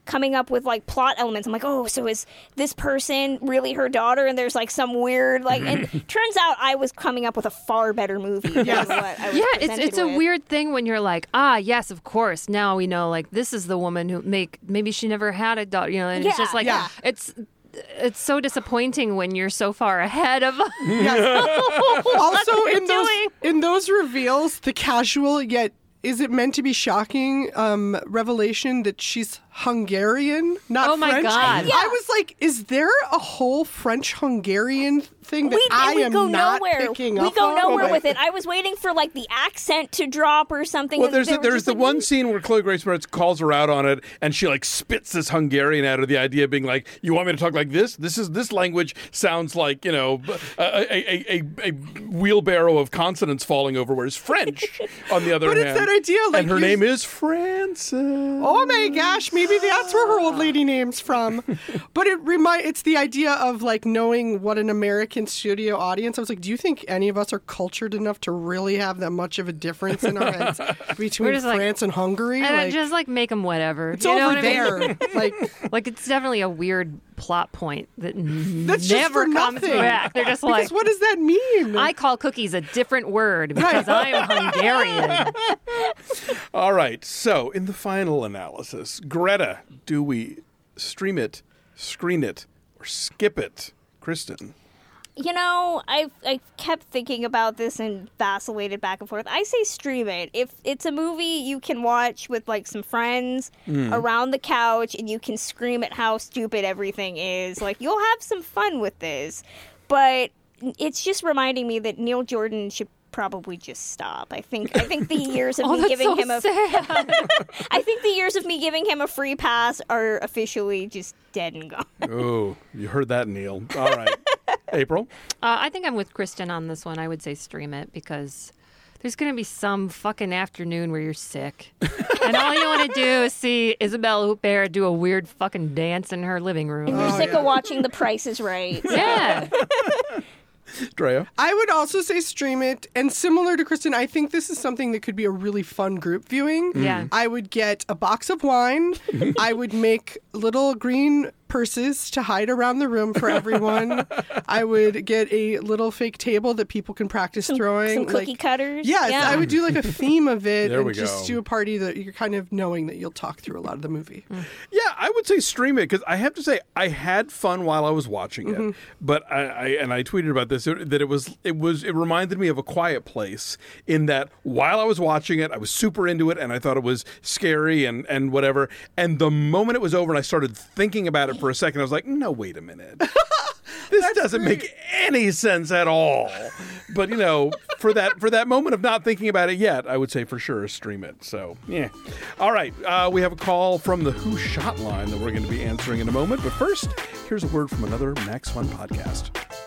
coming up with like plot elements. I'm like, oh, so is this person really her daughter? And there's like some weird like, and turns out I was coming up with a far better movie. Yes. Than what I was yeah, it's it's with. a weird thing when you're like, ah, yes, of course. Now we know like this is the woman who make maybe she never had a daughter, you know, and Yeah, it's just like yeah. it's. It's so disappointing when you're so far ahead of. Yes. Also, you're in those doing. in those reveals, the casual yet is it meant to be shocking um, revelation that she's Hungarian, not Oh my French? God. I was like, is there a whole French-Hungarian thing that we, I and we am go not nowhere. picking we up go on? nowhere Okay. with it. I was waiting for like the accent to drop or something. Well, and there's they the, were there's just the like, one scene where Chloe Grace Moretz calls her out on it, and she like spits this Hungarian at her. The idea being like, "You want me to talk like this? This is this language sounds like you know a, a, a, a wheelbarrow of consonants falling over." Whereas French, on the other But hand, it's that idea, like, and her you- name is Frances. Oh my gosh, maybe that's where her old lady name's from. But it remind it's the idea of like knowing what an American studio audience. I was like, do you think any of us are cultured enough to really have that much of a difference in our heads between just like- France and Hungary? And Like, just like make them whatever. it's you know over what I mean? there. Like Like it's definitely a weird plot point that that's just never for comes nothing. back. They're just because like, what does that mean? I call cookies a different word because I'm Hungarian. All right. So in the final analysis, Greta, do we stream it, screen it, or skip it? Kristen. You know, I've I kept thinking about this and vacillated back and forth. I say stream it. If it's a movie you can watch with like some friends around the couch and you can scream at how stupid everything is, like you'll have some fun with this. But it's just reminding me that Neil Jordan should probably just stop. I think I think the years of Oh, me that's giving so him a sad. I think the years of me giving him a free pass are officially just dead and gone. Oh, you heard that, Neil. All right. April? Uh, I think I'm with Kristen on this one. I would say stream it because there's going to be some fucking afternoon where you're sick. And all you want to do is see Isabelle Huppert do a weird fucking dance in her living room. And you're sick of watching The Price is Right. Yeah. Drea? I would also say stream it. And similar to Kristen, I think this is something that could be a really fun group viewing. Yeah. I would get a box of wine. I would make little green purses to hide around the room for everyone. I would get a little fake table that people can practice throwing. Some cookie like, cutters. Yes, Yeah. I would do like a theme of it There and we just go. do a party that you're kind of knowing that you'll talk through a lot of the movie. Yeah, I would say stream it because I have to say I had fun while I was watching it. Mm-hmm. But I, I and I tweeted about this that it was it was it reminded me of A Quiet Place in that while I was watching it, I was super into it and I thought it was scary and and whatever. And the moment it was over and I started thinking about it for a second, I was like, no, wait a minute. This doesn't make any sense at all. But you know, for that for that moment of not thinking about it yet, I would say for sure stream it. So yeah. All right. Uh, we have a call from the Who Shot line that we're going to be answering in a moment. But first, here's a word from another Max Fun podcast.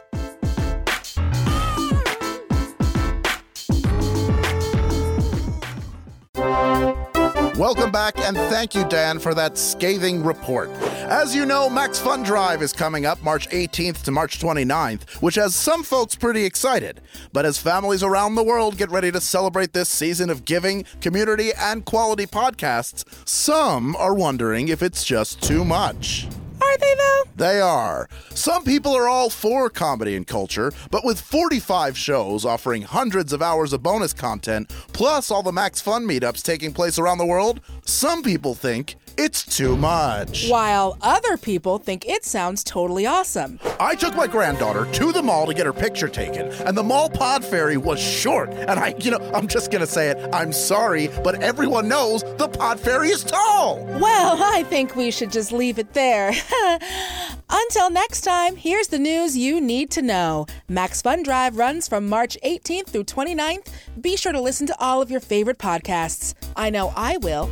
Welcome back, and thank you, Dan, for that scathing report. As you know, Max Fun Drive is coming up March eighteenth to March twenty-ninth, which has some folks pretty excited. But as families around the world get ready to celebrate this season of giving, community, and quality podcasts, some are wondering if it's just too much. Are they, though? They are. Some people are all for comedy and culture, but with forty-five shows offering hundreds of hours of bonus content, plus all the Max Fun meetups taking place around the world, some people think it's too much. While other people think it sounds totally awesome. I took my granddaughter to the mall to get her picture taken, and the mall pod ferry was short. And I, you know, I'm just gonna say it, I'm sorry, but everyone knows the pod ferry is tall. Well, I think we should just leave it there. Until next time, here's the news you need to know. Max Fun Drive runs from March eighteenth through twenty-ninth. Be sure to listen to all of your favorite podcasts. I know I will.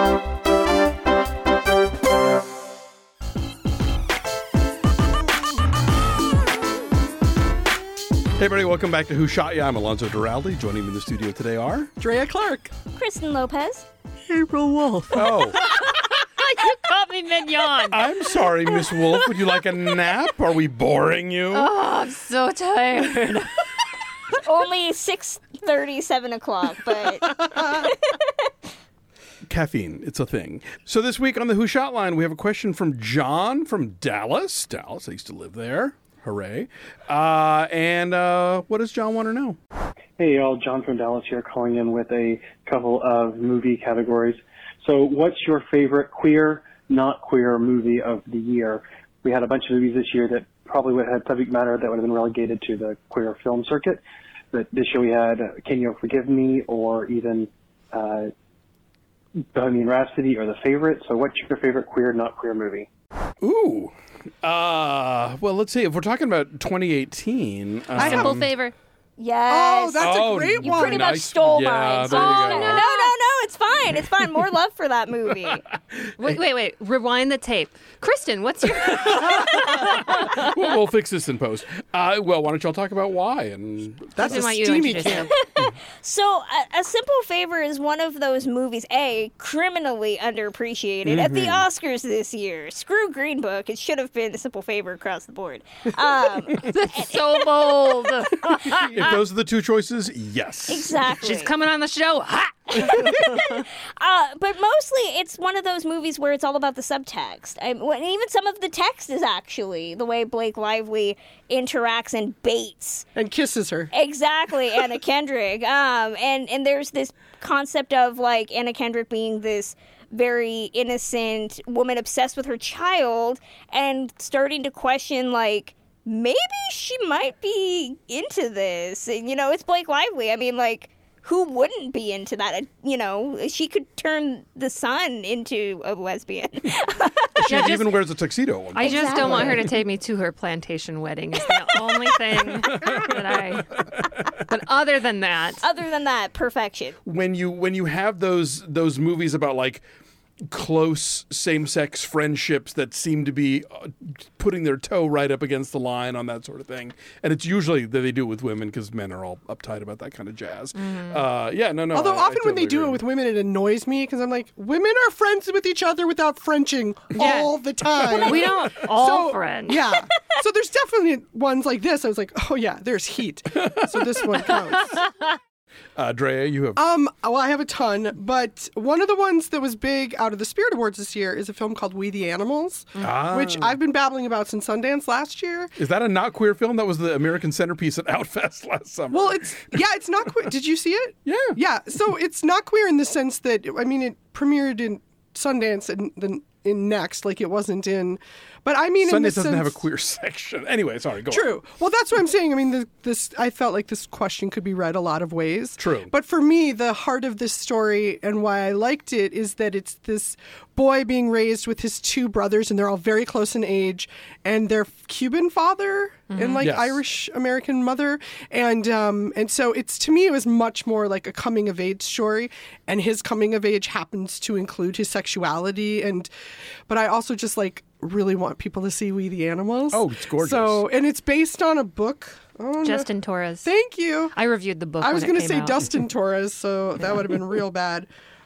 Hey, everybody, welcome back to Who Shot Ya? I'm Alonzo Duralde. Joining me in the studio today are... Drea Clark. Kristen Lopez. April Wolf. Oh, You caught me mid-yawn. I'm sorry, Miss Wolf. Would you like a nap? Are we boring you? Oh, I'm so tired. Only six thirty, seven o'clock, but caffeine. It's a thing. So this week on the Who Shot Line, we have a question from John from Dallas. Dallas, I used to live there. Hooray. Uh, and uh, what does John want to know? Hey, y'all. John from Dallas here calling in with a couple of movie categories. So what's your favorite queer, not queer movie of the year? We had a bunch of movies this year that probably would have had subject matter that would have been relegated to the queer film circuit. But this year we had uh, Can You Forgive Me or even uh, Bohemian Rhapsody or The Favorite. So what's your favorite queer, not queer movie? Ooh. Uh, well, let's see. If we're talking about twenty eighteen... Um, Simple Favor. Yes. Oh, that's Oh, a great You one. pretty much nice. stole Yeah, mine. there you oh, go. no, no, no, it's fine. It's fine. More love for that movie. Wait, wait, wait. Rewind the tape. Kristen, what's your... we'll, we'll fix this in post. Uh, well, why don't y'all talk about why? And That's Kristen, a why don't you steamy introduce camp. So, a, a Simple Favor is one of those movies, A, criminally underappreciated at the Oscars this year. Screw Green Book. It should have been A Simple Favor across the board. Um, That's so bold. if those are the two choices, yes. exactly. She's coming on the show. Ha! Uh, but mostly, it's one of those movies where it's all about the subtext. I, when, even some of the text is actually the way Blake Lively interacts and baits. And kisses her. Exactly, Anna Kendrick. Um, and, and there's this concept of, like, Anna Kendrick being this very innocent woman obsessed with her child and starting to question, like, maybe she might be into this. And, you know, it's Blake Lively. I mean, like... Who wouldn't be into that? You know, she could turn the son into a lesbian. She Yeah, just- even wears a tuxedo. One I just don't want her to take me to her plantation wedding. It's the only thing that I... But other than that... Other than that, perfection. when you when you have those those movies about like close same-sex friendships that seem to be uh, putting their toe right up against the line on that sort of thing, and it's usually that they do it with women because men are all uptight about that kind of jazz. Mm-hmm. Uh, yeah, no, no. Although I- I often when they totally do agree. it with women, it annoys me because I'm like, women are friends with each other without Frenching all the time. We don't all So, friend. Yeah. So there's definitely ones like this. I was like, oh yeah, there's heat. So this one counts. Uh, Drea, you have... Um, well, I have a ton, but one of the ones that was big out of the Spirit Awards this year is a film called We the Animals, Ah. which I've been babbling about since Sundance last year. Is that a not queer film? That was the American centerpiece at Outfest last summer. Well, it's yeah, it's not queer. Did you see it? Yeah. Yeah. So it's not queer in the sense that I mean it premiered in Sundance and then in Next, like it wasn't in. But I mean, Sundance in the doesn't sense, have a queer section. Anyway, sorry, go on. True. Well, that's what I'm saying. I mean, the, this I felt like this question could be read a lot of ways. True. But for me, the heart of this story and why I liked it is that it's this boy being raised with his two brothers, and they're all very close in age, and their Cuban father and like Yes. Irish American mother, and um, and so it's to me it was much more like a coming of age story, and his coming of age happens to include his sexuality, and but I also just like. really want people to see We the Animals. Oh, it's gorgeous. So, and it's based on a book. Oh, no. Justin Torres. Thank you. I reviewed the book. I was going to say Dustin Torres, so that would have been real bad.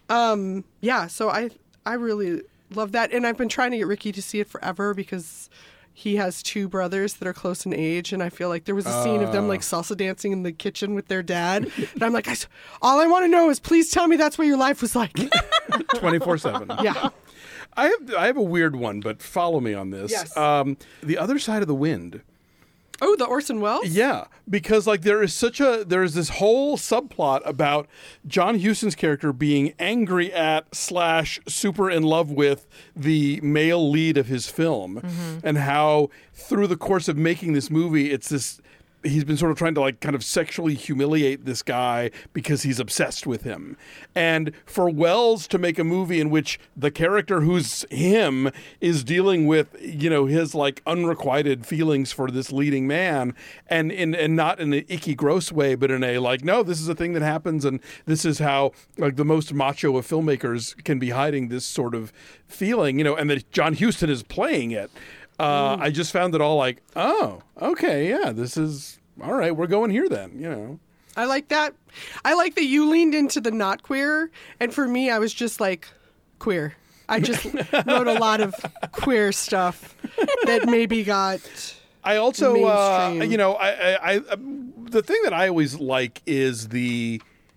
Um, yeah, so I I really love that, and I've been trying to get Ricky to see it forever because he has two brothers that are close in age, and I feel like there was a scene of them like salsa dancing in the kitchen with their dad, and I'm like, I, all I want to know is please tell me that's what your life was like. twenty-four seven. Yeah. I have I have a weird one, but follow me on this. Yes. Um, The Other Side of the Wind. Oh, the Orson Welles? Yeah, because like there is such a there is this whole subplot about John Huston's character being angry at slash super in love with the male lead of his film, Mm-hmm. and how through the course of making this movie, it's this. He's been sort of trying to like kind of sexually humiliate this guy because he's obsessed with him. And for Wells to make a movie in which the character who's him is dealing with, you know, his like unrequited feelings for this leading man, and in and not in an icky gross way, but in a like, no, this is a thing that happens, and this is how like the most macho of filmmakers can be hiding this sort of feeling, you know, and that John Huston is playing it. Uh, I just found it all like, oh, okay, yeah, this is all right. We're going here then, you know. I like that. I like that you leaned into the not queer, and for me, I was just like queer. I just wrote a lot of queer stuff that maybe got. I also, uh, mainstream. you know, I, I, I, the thing that I always like is the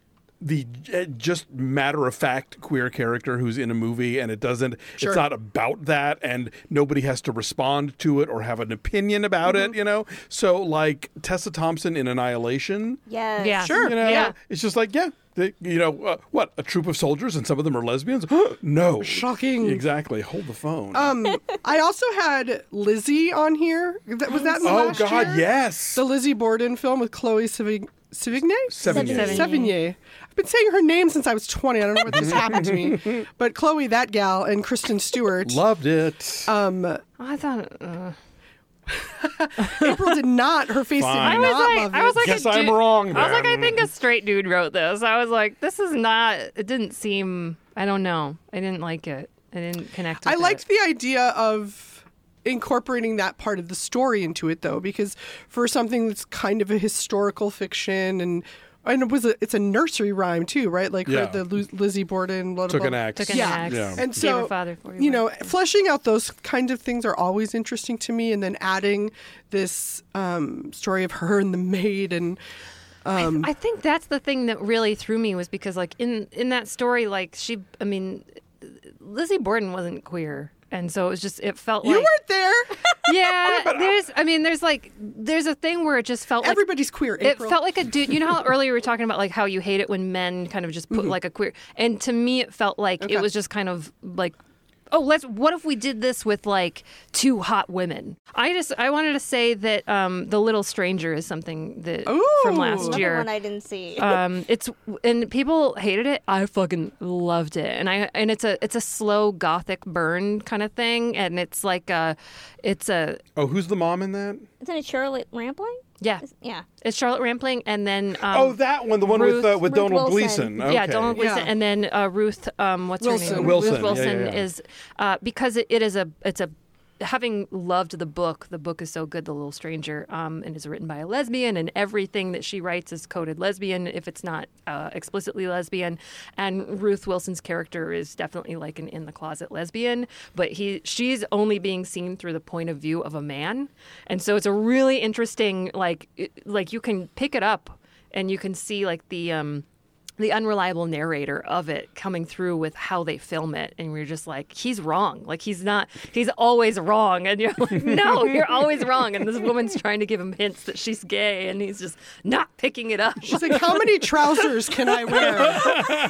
the uh, just matter of fact queer character who's in a movie, and it doesn't. Sure. It's not about that, and nobody has to respond to it or have an opinion about Mm-hmm. it. You know, so like Tessa Thompson in Annihilation. Yes. Yeah. Sure. You know, Yeah. it's just like yeah. They, you know, uh, what, a troop of soldiers and some of them are lesbians? No. Shocking. Exactly. Hold the phone. Um, I also had Lizzie on here. That- Was that in the oh, last God, year? yes. The Lizzie Borden film with Chloe Sevigny? Sevigny? Sevigny. Sevigny. I've been saying her name since I was twenty. I don't know what this happened to me. But Chloe, that gal, and Kristen Stewart. Loved it. Um, I thought. Uh... April did not. Her face Fine. did I was not like, love I was it. like, Guess a I'm dude- wrong, I was like, I then. think a straight dude wrote this. I was like, this is not. It didn't seem. I don't know. I didn't like it. I didn't connect. With I liked it. the idea of incorporating that part of the story into it, though, because for something that's kind of a historical fiction and and it was a it's a nursery rhyme too, right? Like Yeah. her, the Lu- Lizzie Borden blah, blah, Took blah. an axe. Took an Yeah. axe. Yeah. And Gave so her father for you know, fleshing out those kind of things are always interesting to me, and then adding this um, story of her and the maid and. Um, I think that's the thing that really threw me was because like in in that story, like she, I mean, Lizzie Borden wasn't queer. And so it was just, it felt you like. weren't there. Yeah, there's, I mean, there's like, there's a thing where it just felt like. Everybody's queer, It April. felt like a dude. You know how earlier we were talking about like how you hate it when men kind of just put like a queer. And to me, it felt like Okay. it was just kind of like, oh, let's, what if we did this with like two hot women? I just, I wanted to say that um, The Little Stranger is something that from last Another year. one I didn't see. um, it's and people hated it. I fucking loved it, and I and it's a it's a slow gothic burn kind of thing, and it's like a, it's a Oh, who's the mom in that? Isn't it Charlotte Rampling? yeah, Yeah. it's Charlotte Rampling, and then um, oh, that one, the one Ruth- with uh, with Ruth Donald Wilson. Gleason. Okay. Yeah, Donald Gleason, Yeah. and then uh, Ruth. Um, what's Wilson. her name? Wilson, Ruth yeah, Wilson yeah, yeah. is uh, because it, it is a it's a. Having loved the book, the book is so good, The Little Stranger, um, and is written by a lesbian, and everything that she writes is coded lesbian if it's not uh, explicitly lesbian. And Ruth Wilson's character is definitely like an in the closet lesbian, but he she's only being seen through the point of view of a man, and so it's a really interesting like it- like you can pick it up and you can see like the. Um, the unreliable narrator of it coming through with how they film it, and we're just like, he's wrong. Like he's not. He's always wrong, and you're like, no, you're always wrong. And this woman's trying to give him hints that she's gay, and he's just not picking it up. She's like, how many trousers can I wear?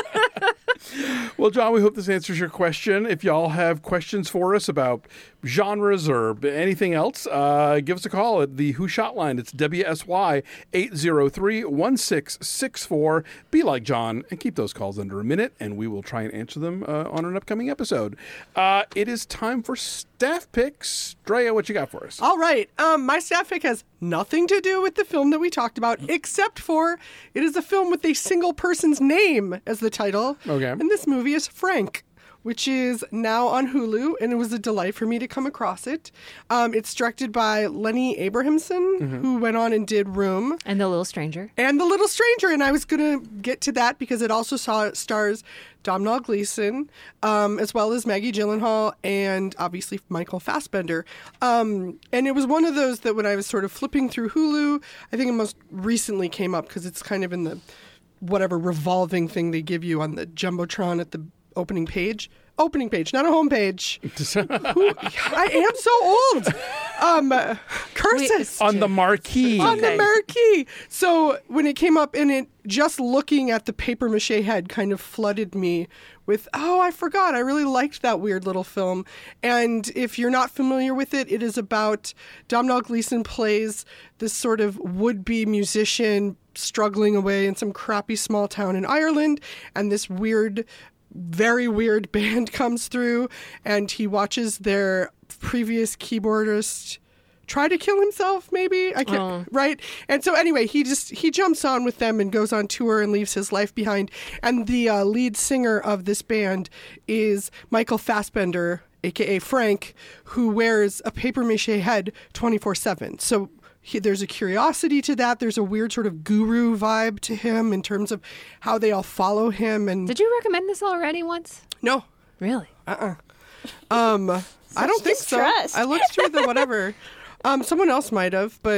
Well, John, we hope this answers your question. If y'all have questions for us about genres or anything else, uh, give us a call at the Who Shot line. It's W S Y eight zero three, one six six four. Be like John and keep those calls under a minute, and we will try and answer them uh, on an upcoming episode. Uh, it is time for staff picks. Drea, what you got for us? All right. Um, my staff pick has nothing to do with the film that we talked about, except for it is a film with a single person's name as the title. Okay. And this movie is Frank, which is now on Hulu, and it was a delight for me to come across it. Um, it's directed by Lenny Abrahamson, Mm-hmm. who went on and did Room. And The Little Stranger. And The Little Stranger, and I was going to get to that because it also saw, stars Domhnall Gleeson, um, as well as Maggie Gyllenhaal, and obviously Michael Fassbender. Um, and it was one of those that when I was sort of flipping through Hulu, I think it most recently came up because it's kind of in the whatever revolving thing they give you on the Jumbotron at the opening page. Opening page, not a home page. Who, I am so old. Um, curses. On the marquee. On the marquee. So when it came up, and it just looking at the paper mache head kind of flooded me with, oh, I forgot. I really liked that weird little film. And if you're not familiar with it, it is about Domhnall Gleeson plays this sort of would-be musician struggling away in some crappy small town in Ireland, and this weird, very weird band comes through, and he watches their previous keyboardist try to kill himself, maybe I can't Oh. right. And so anyway, he just he jumps on with them and goes on tour and leaves his life behind. And the uh, lead singer of this band is Michael Fassbender, aka Frank, who wears a paper mache head twenty-four seven. So he, there's a curiosity to that. There's a weird sort of guru vibe to him in terms of how they all follow him. And Did you recommend this already once? no, Really? uh-uh. Um, I don't think distrust. so. I looked through the whatever. Um, someone else might have, but No,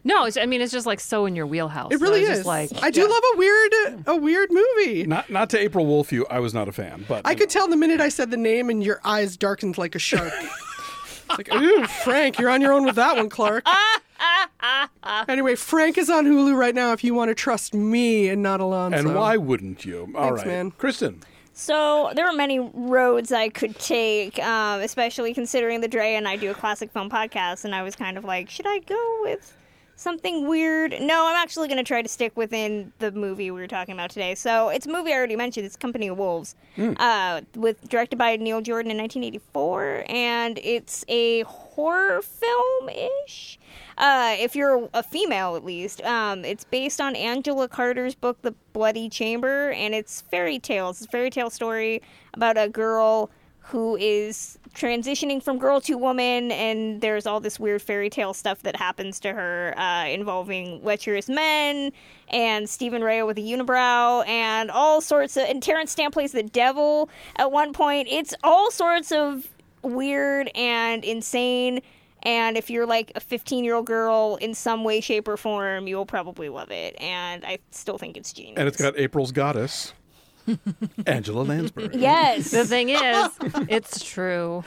No, it's, I mean it's just like so in your wheelhouse. It really so is. Just like, I do yeah. love a weird, a weird movie. Not not to April Wolf you, I was not a fan, but I could tell the minute I said the name, and your eyes darkened like a shark. Like, ooh, Frank, you're on your own with that one, Clark. Anyway, Frank is on Hulu right now if you want to trust me and not Alonso. And why wouldn't you? All Thanks, right. man. Kristen. So there are many roads I could take, um, especially considering that Dre and I do a classic film podcast, and I was kind of like, should I go with something weird? No, I'm actually going to try to stick within the movie we were talking about today. So it's a movie I already mentioned. It's Company of Wolves, mm. uh, with directed by Neil Jordan in nineteen eighty-four, and it's a horror film-ish. Uh, if you're a female, at least. Um, it's based on Angela Carter's book, The Bloody Chamber, and it's fairy tales. It's a fairy tale story about a girl who is transitioning from girl to woman, and there's all this weird fairy tale stuff that happens to her uh, involving lecherous men and Stephen Rea with a unibrow and all sorts of... And Terrence Stamp plays the devil at one point. It's all sorts of weird and insane. And if you're like a fifteen-year-old girl in some way, shape, or form, you'll probably love it. And I still think it's genius. And it's got April's goddess, Angela Lansbury. Yes. The thing is, it's true.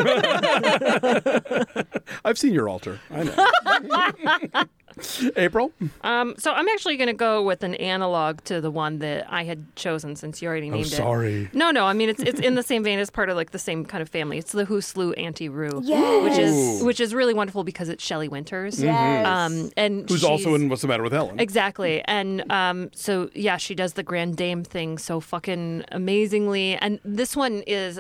I've seen your altar. I know. April? Um, so I'm actually going to go with an analog to the one that I had chosen since you already named oh, it. sorry. No, no. I mean, it's it's in the same vein as part of like the same kind of family. It's the Who Slew Auntie Roo, yes. which is which is really wonderful because it's Shelley Winters, yes. um, and who's she's, also in What's the Matter with Ellen? Exactly, and um, so yeah, she does the Grand Dame thing so fucking amazingly, and this one is.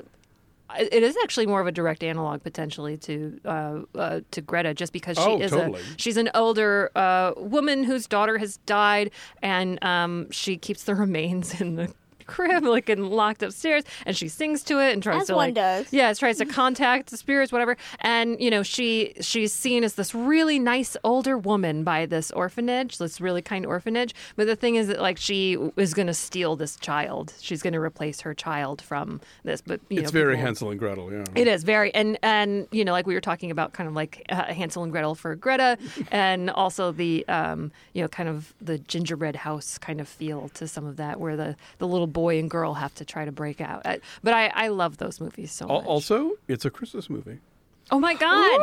It is actually more of a direct analog potentially to uh, uh, to Greta, just because she oh, is totally. a she's an older uh, woman whose daughter has died, and um, she keeps the remains in the crib, like and locked upstairs, and she sings to it and tries As to one like does. yeah, tries to contact the spirits, whatever. And you know, she she's seen as this really nice older woman by this orphanage, this really kind orphanage. But the thing is that like she is going to steal this child. She's going to replace her child from this. But you it's know, very people, Hansel and Gretel, yeah. It is very, and and you know, like we were talking about, kind of like uh, Hansel and Gretel for Greta, and also the um, you know, kind of the gingerbread house kind of feel to some of that, where the the little boy and girl have to try to break out. I, but I I love those movies so much. Also, it's a Christmas movie. Oh my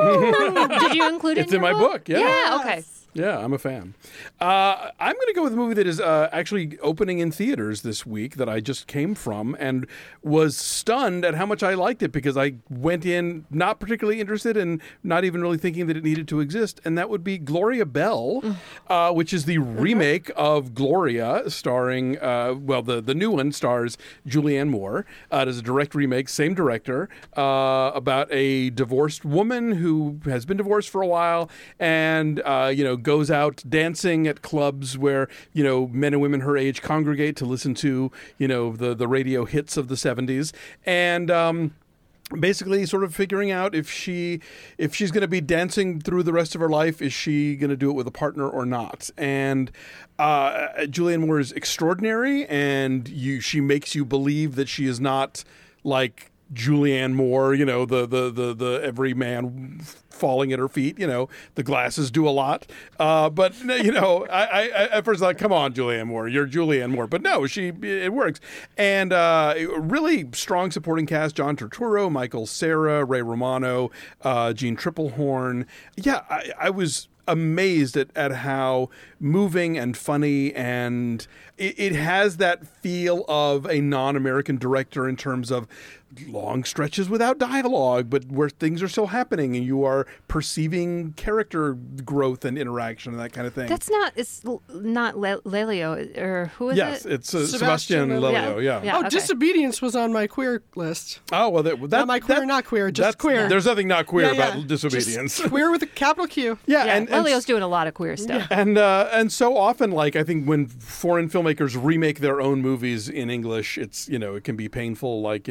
God! Did you include it? It's in, in my book? book. Yeah. Yeah. Okay. Yeah, I'm a fan. Uh, I'm going to go with a movie that is uh, actually opening in theaters this week that I just came from and was stunned at how much I liked it, because I went in not particularly interested and not even really thinking that it needed to exist, and that would be Gloria Bell, uh, which is the remake of Gloria, starring, uh, well, the, the new one stars Julianne Moore. Uh, it is a direct remake, same director, uh, about a divorced woman who has been divorced for a while and, uh, you know, goes out dancing at clubs where, you know, men and women her age congregate to listen to, you know, the, the radio hits of the seventies. And, um, basically sort of figuring out if she if she's going to be dancing through the rest of her life, is she going to do it with a partner or not? And uh, Julianne Moore is extraordinary, and you she makes you believe that she is not like Julianne Moore, you know, the the the, the every man falling at her feet. You know, the glasses do a lot. Uh, but, you know, I, I, I at first thought, come on, Julianne Moore, you're Julianne Moore. But no, she it works. And uh, really strong supporting cast: John Turturro, Michael Cera, Ray Romano, uh, Jean Triplehorn. Yeah, I, I was amazed at, at how moving and funny, and it, it has that feel of a non-American director in terms of long stretches without dialogue, but where things are still happening and you are perceiving character growth and interaction and that kind of thing. That's not, it's not Le- Lelio, or who is yes, it? Yes, it's uh, Sebastian, Sebastian Lelio, yeah. yeah. yeah oh, okay. Disobedience was on my queer list. Oh, well, that, that, not my queer, that, not queer, just queer. There's nothing not queer yeah, yeah. about Disobedience. Just queer with a capital Q. Yeah, yeah and, Lelio's and, doing a lot of queer stuff. Yeah. And, uh, and so often, like, I think when foreign filmmakers remake their own movies in English, it's, you know, it can be painful, like, you know, uh,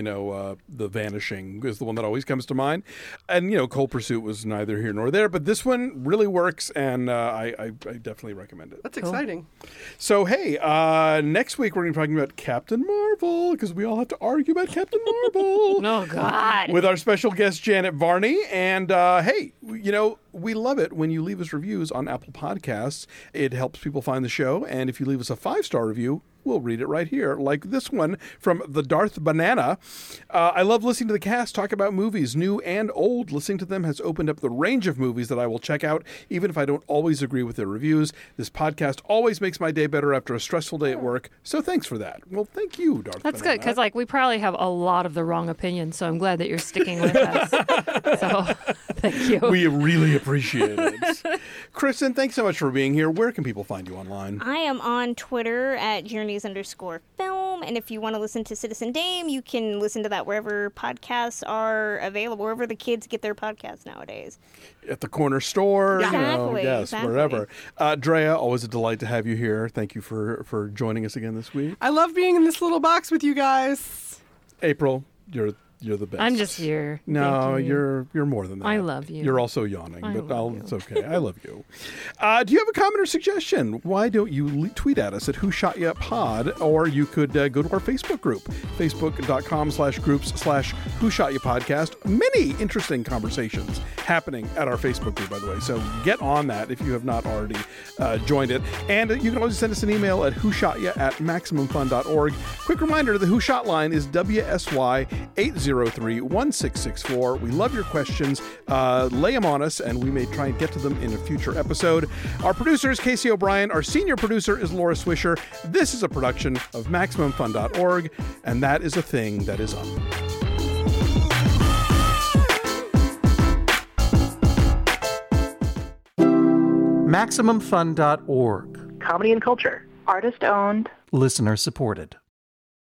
uh, The Vanishing is the one that always comes to mind. And, you know, Cold Pursuit was neither here nor there, but this one really works, and uh, I, I, I definitely recommend it. That's exciting. So, hey, uh, next week we're going to be talking about Captain Marvel, because we all have to argue about Captain Marvel. Oh, God. With our special guest, Janet Varney. And, uh, hey, you know, we love it when you leave us reviews on Apple Podcasts. It helps people find the show. And if you leave us a five-star review, we'll read it right here, like this one from the Darth Banana. Uh, I love listening to the cast talk about movies, new and old. Listening to them has opened up the range of movies that I will check out, even if I don't always agree with their reviews. This podcast always makes my day better after a stressful day at work, so thanks for that. Well, thank you, Darth That's Banana. good, because like we probably have a lot of the wrong opinions, so I'm glad that you're sticking with us. So, thank you. We really appreciate it. Kristen, thanks so much for being here. Where can people find you online? I am on Twitter at Journeys underscore film, and if you want to listen to Citizen Dame, you can listen to that wherever podcasts are available, wherever the kids get their podcasts nowadays. At the corner store, Exactly, you know, yes, exactly. wherever. Uh, Drea, always a delight to have you here. Thank you for, for joining us again this week. I love being in this little box with you guys. April, you're you're the best. I'm just here. No, Thank you. you're you're more than that. I love you. You're also yawning, I but love I'll, you. it's okay. I love you. Uh, do you have a comment or suggestion? Why don't you le- tweet at us at Who Shot Ya Pod, or you could uh, go to our Facebook group, facebook.com slash groups slash Who Shot Ya Podcast. Many interesting conversations happening at our Facebook group, by the way. So get on that if you have not already uh, joined it. And uh, you can always send us an email at whoshotya at maximum fun dot org. Quick reminder, the Who Shot line is W S Y eight zero three one six six four. We love your questions. Uh, lay them on us, and we may try and get to them in a future episode. Our producer is Casey O'Brien. Our senior producer is Laura Swisher. This is a production of maximum fun dot org, and that is a thing that is up. maximum fun dot org. Comedy and culture. Artist owned. Listener supported.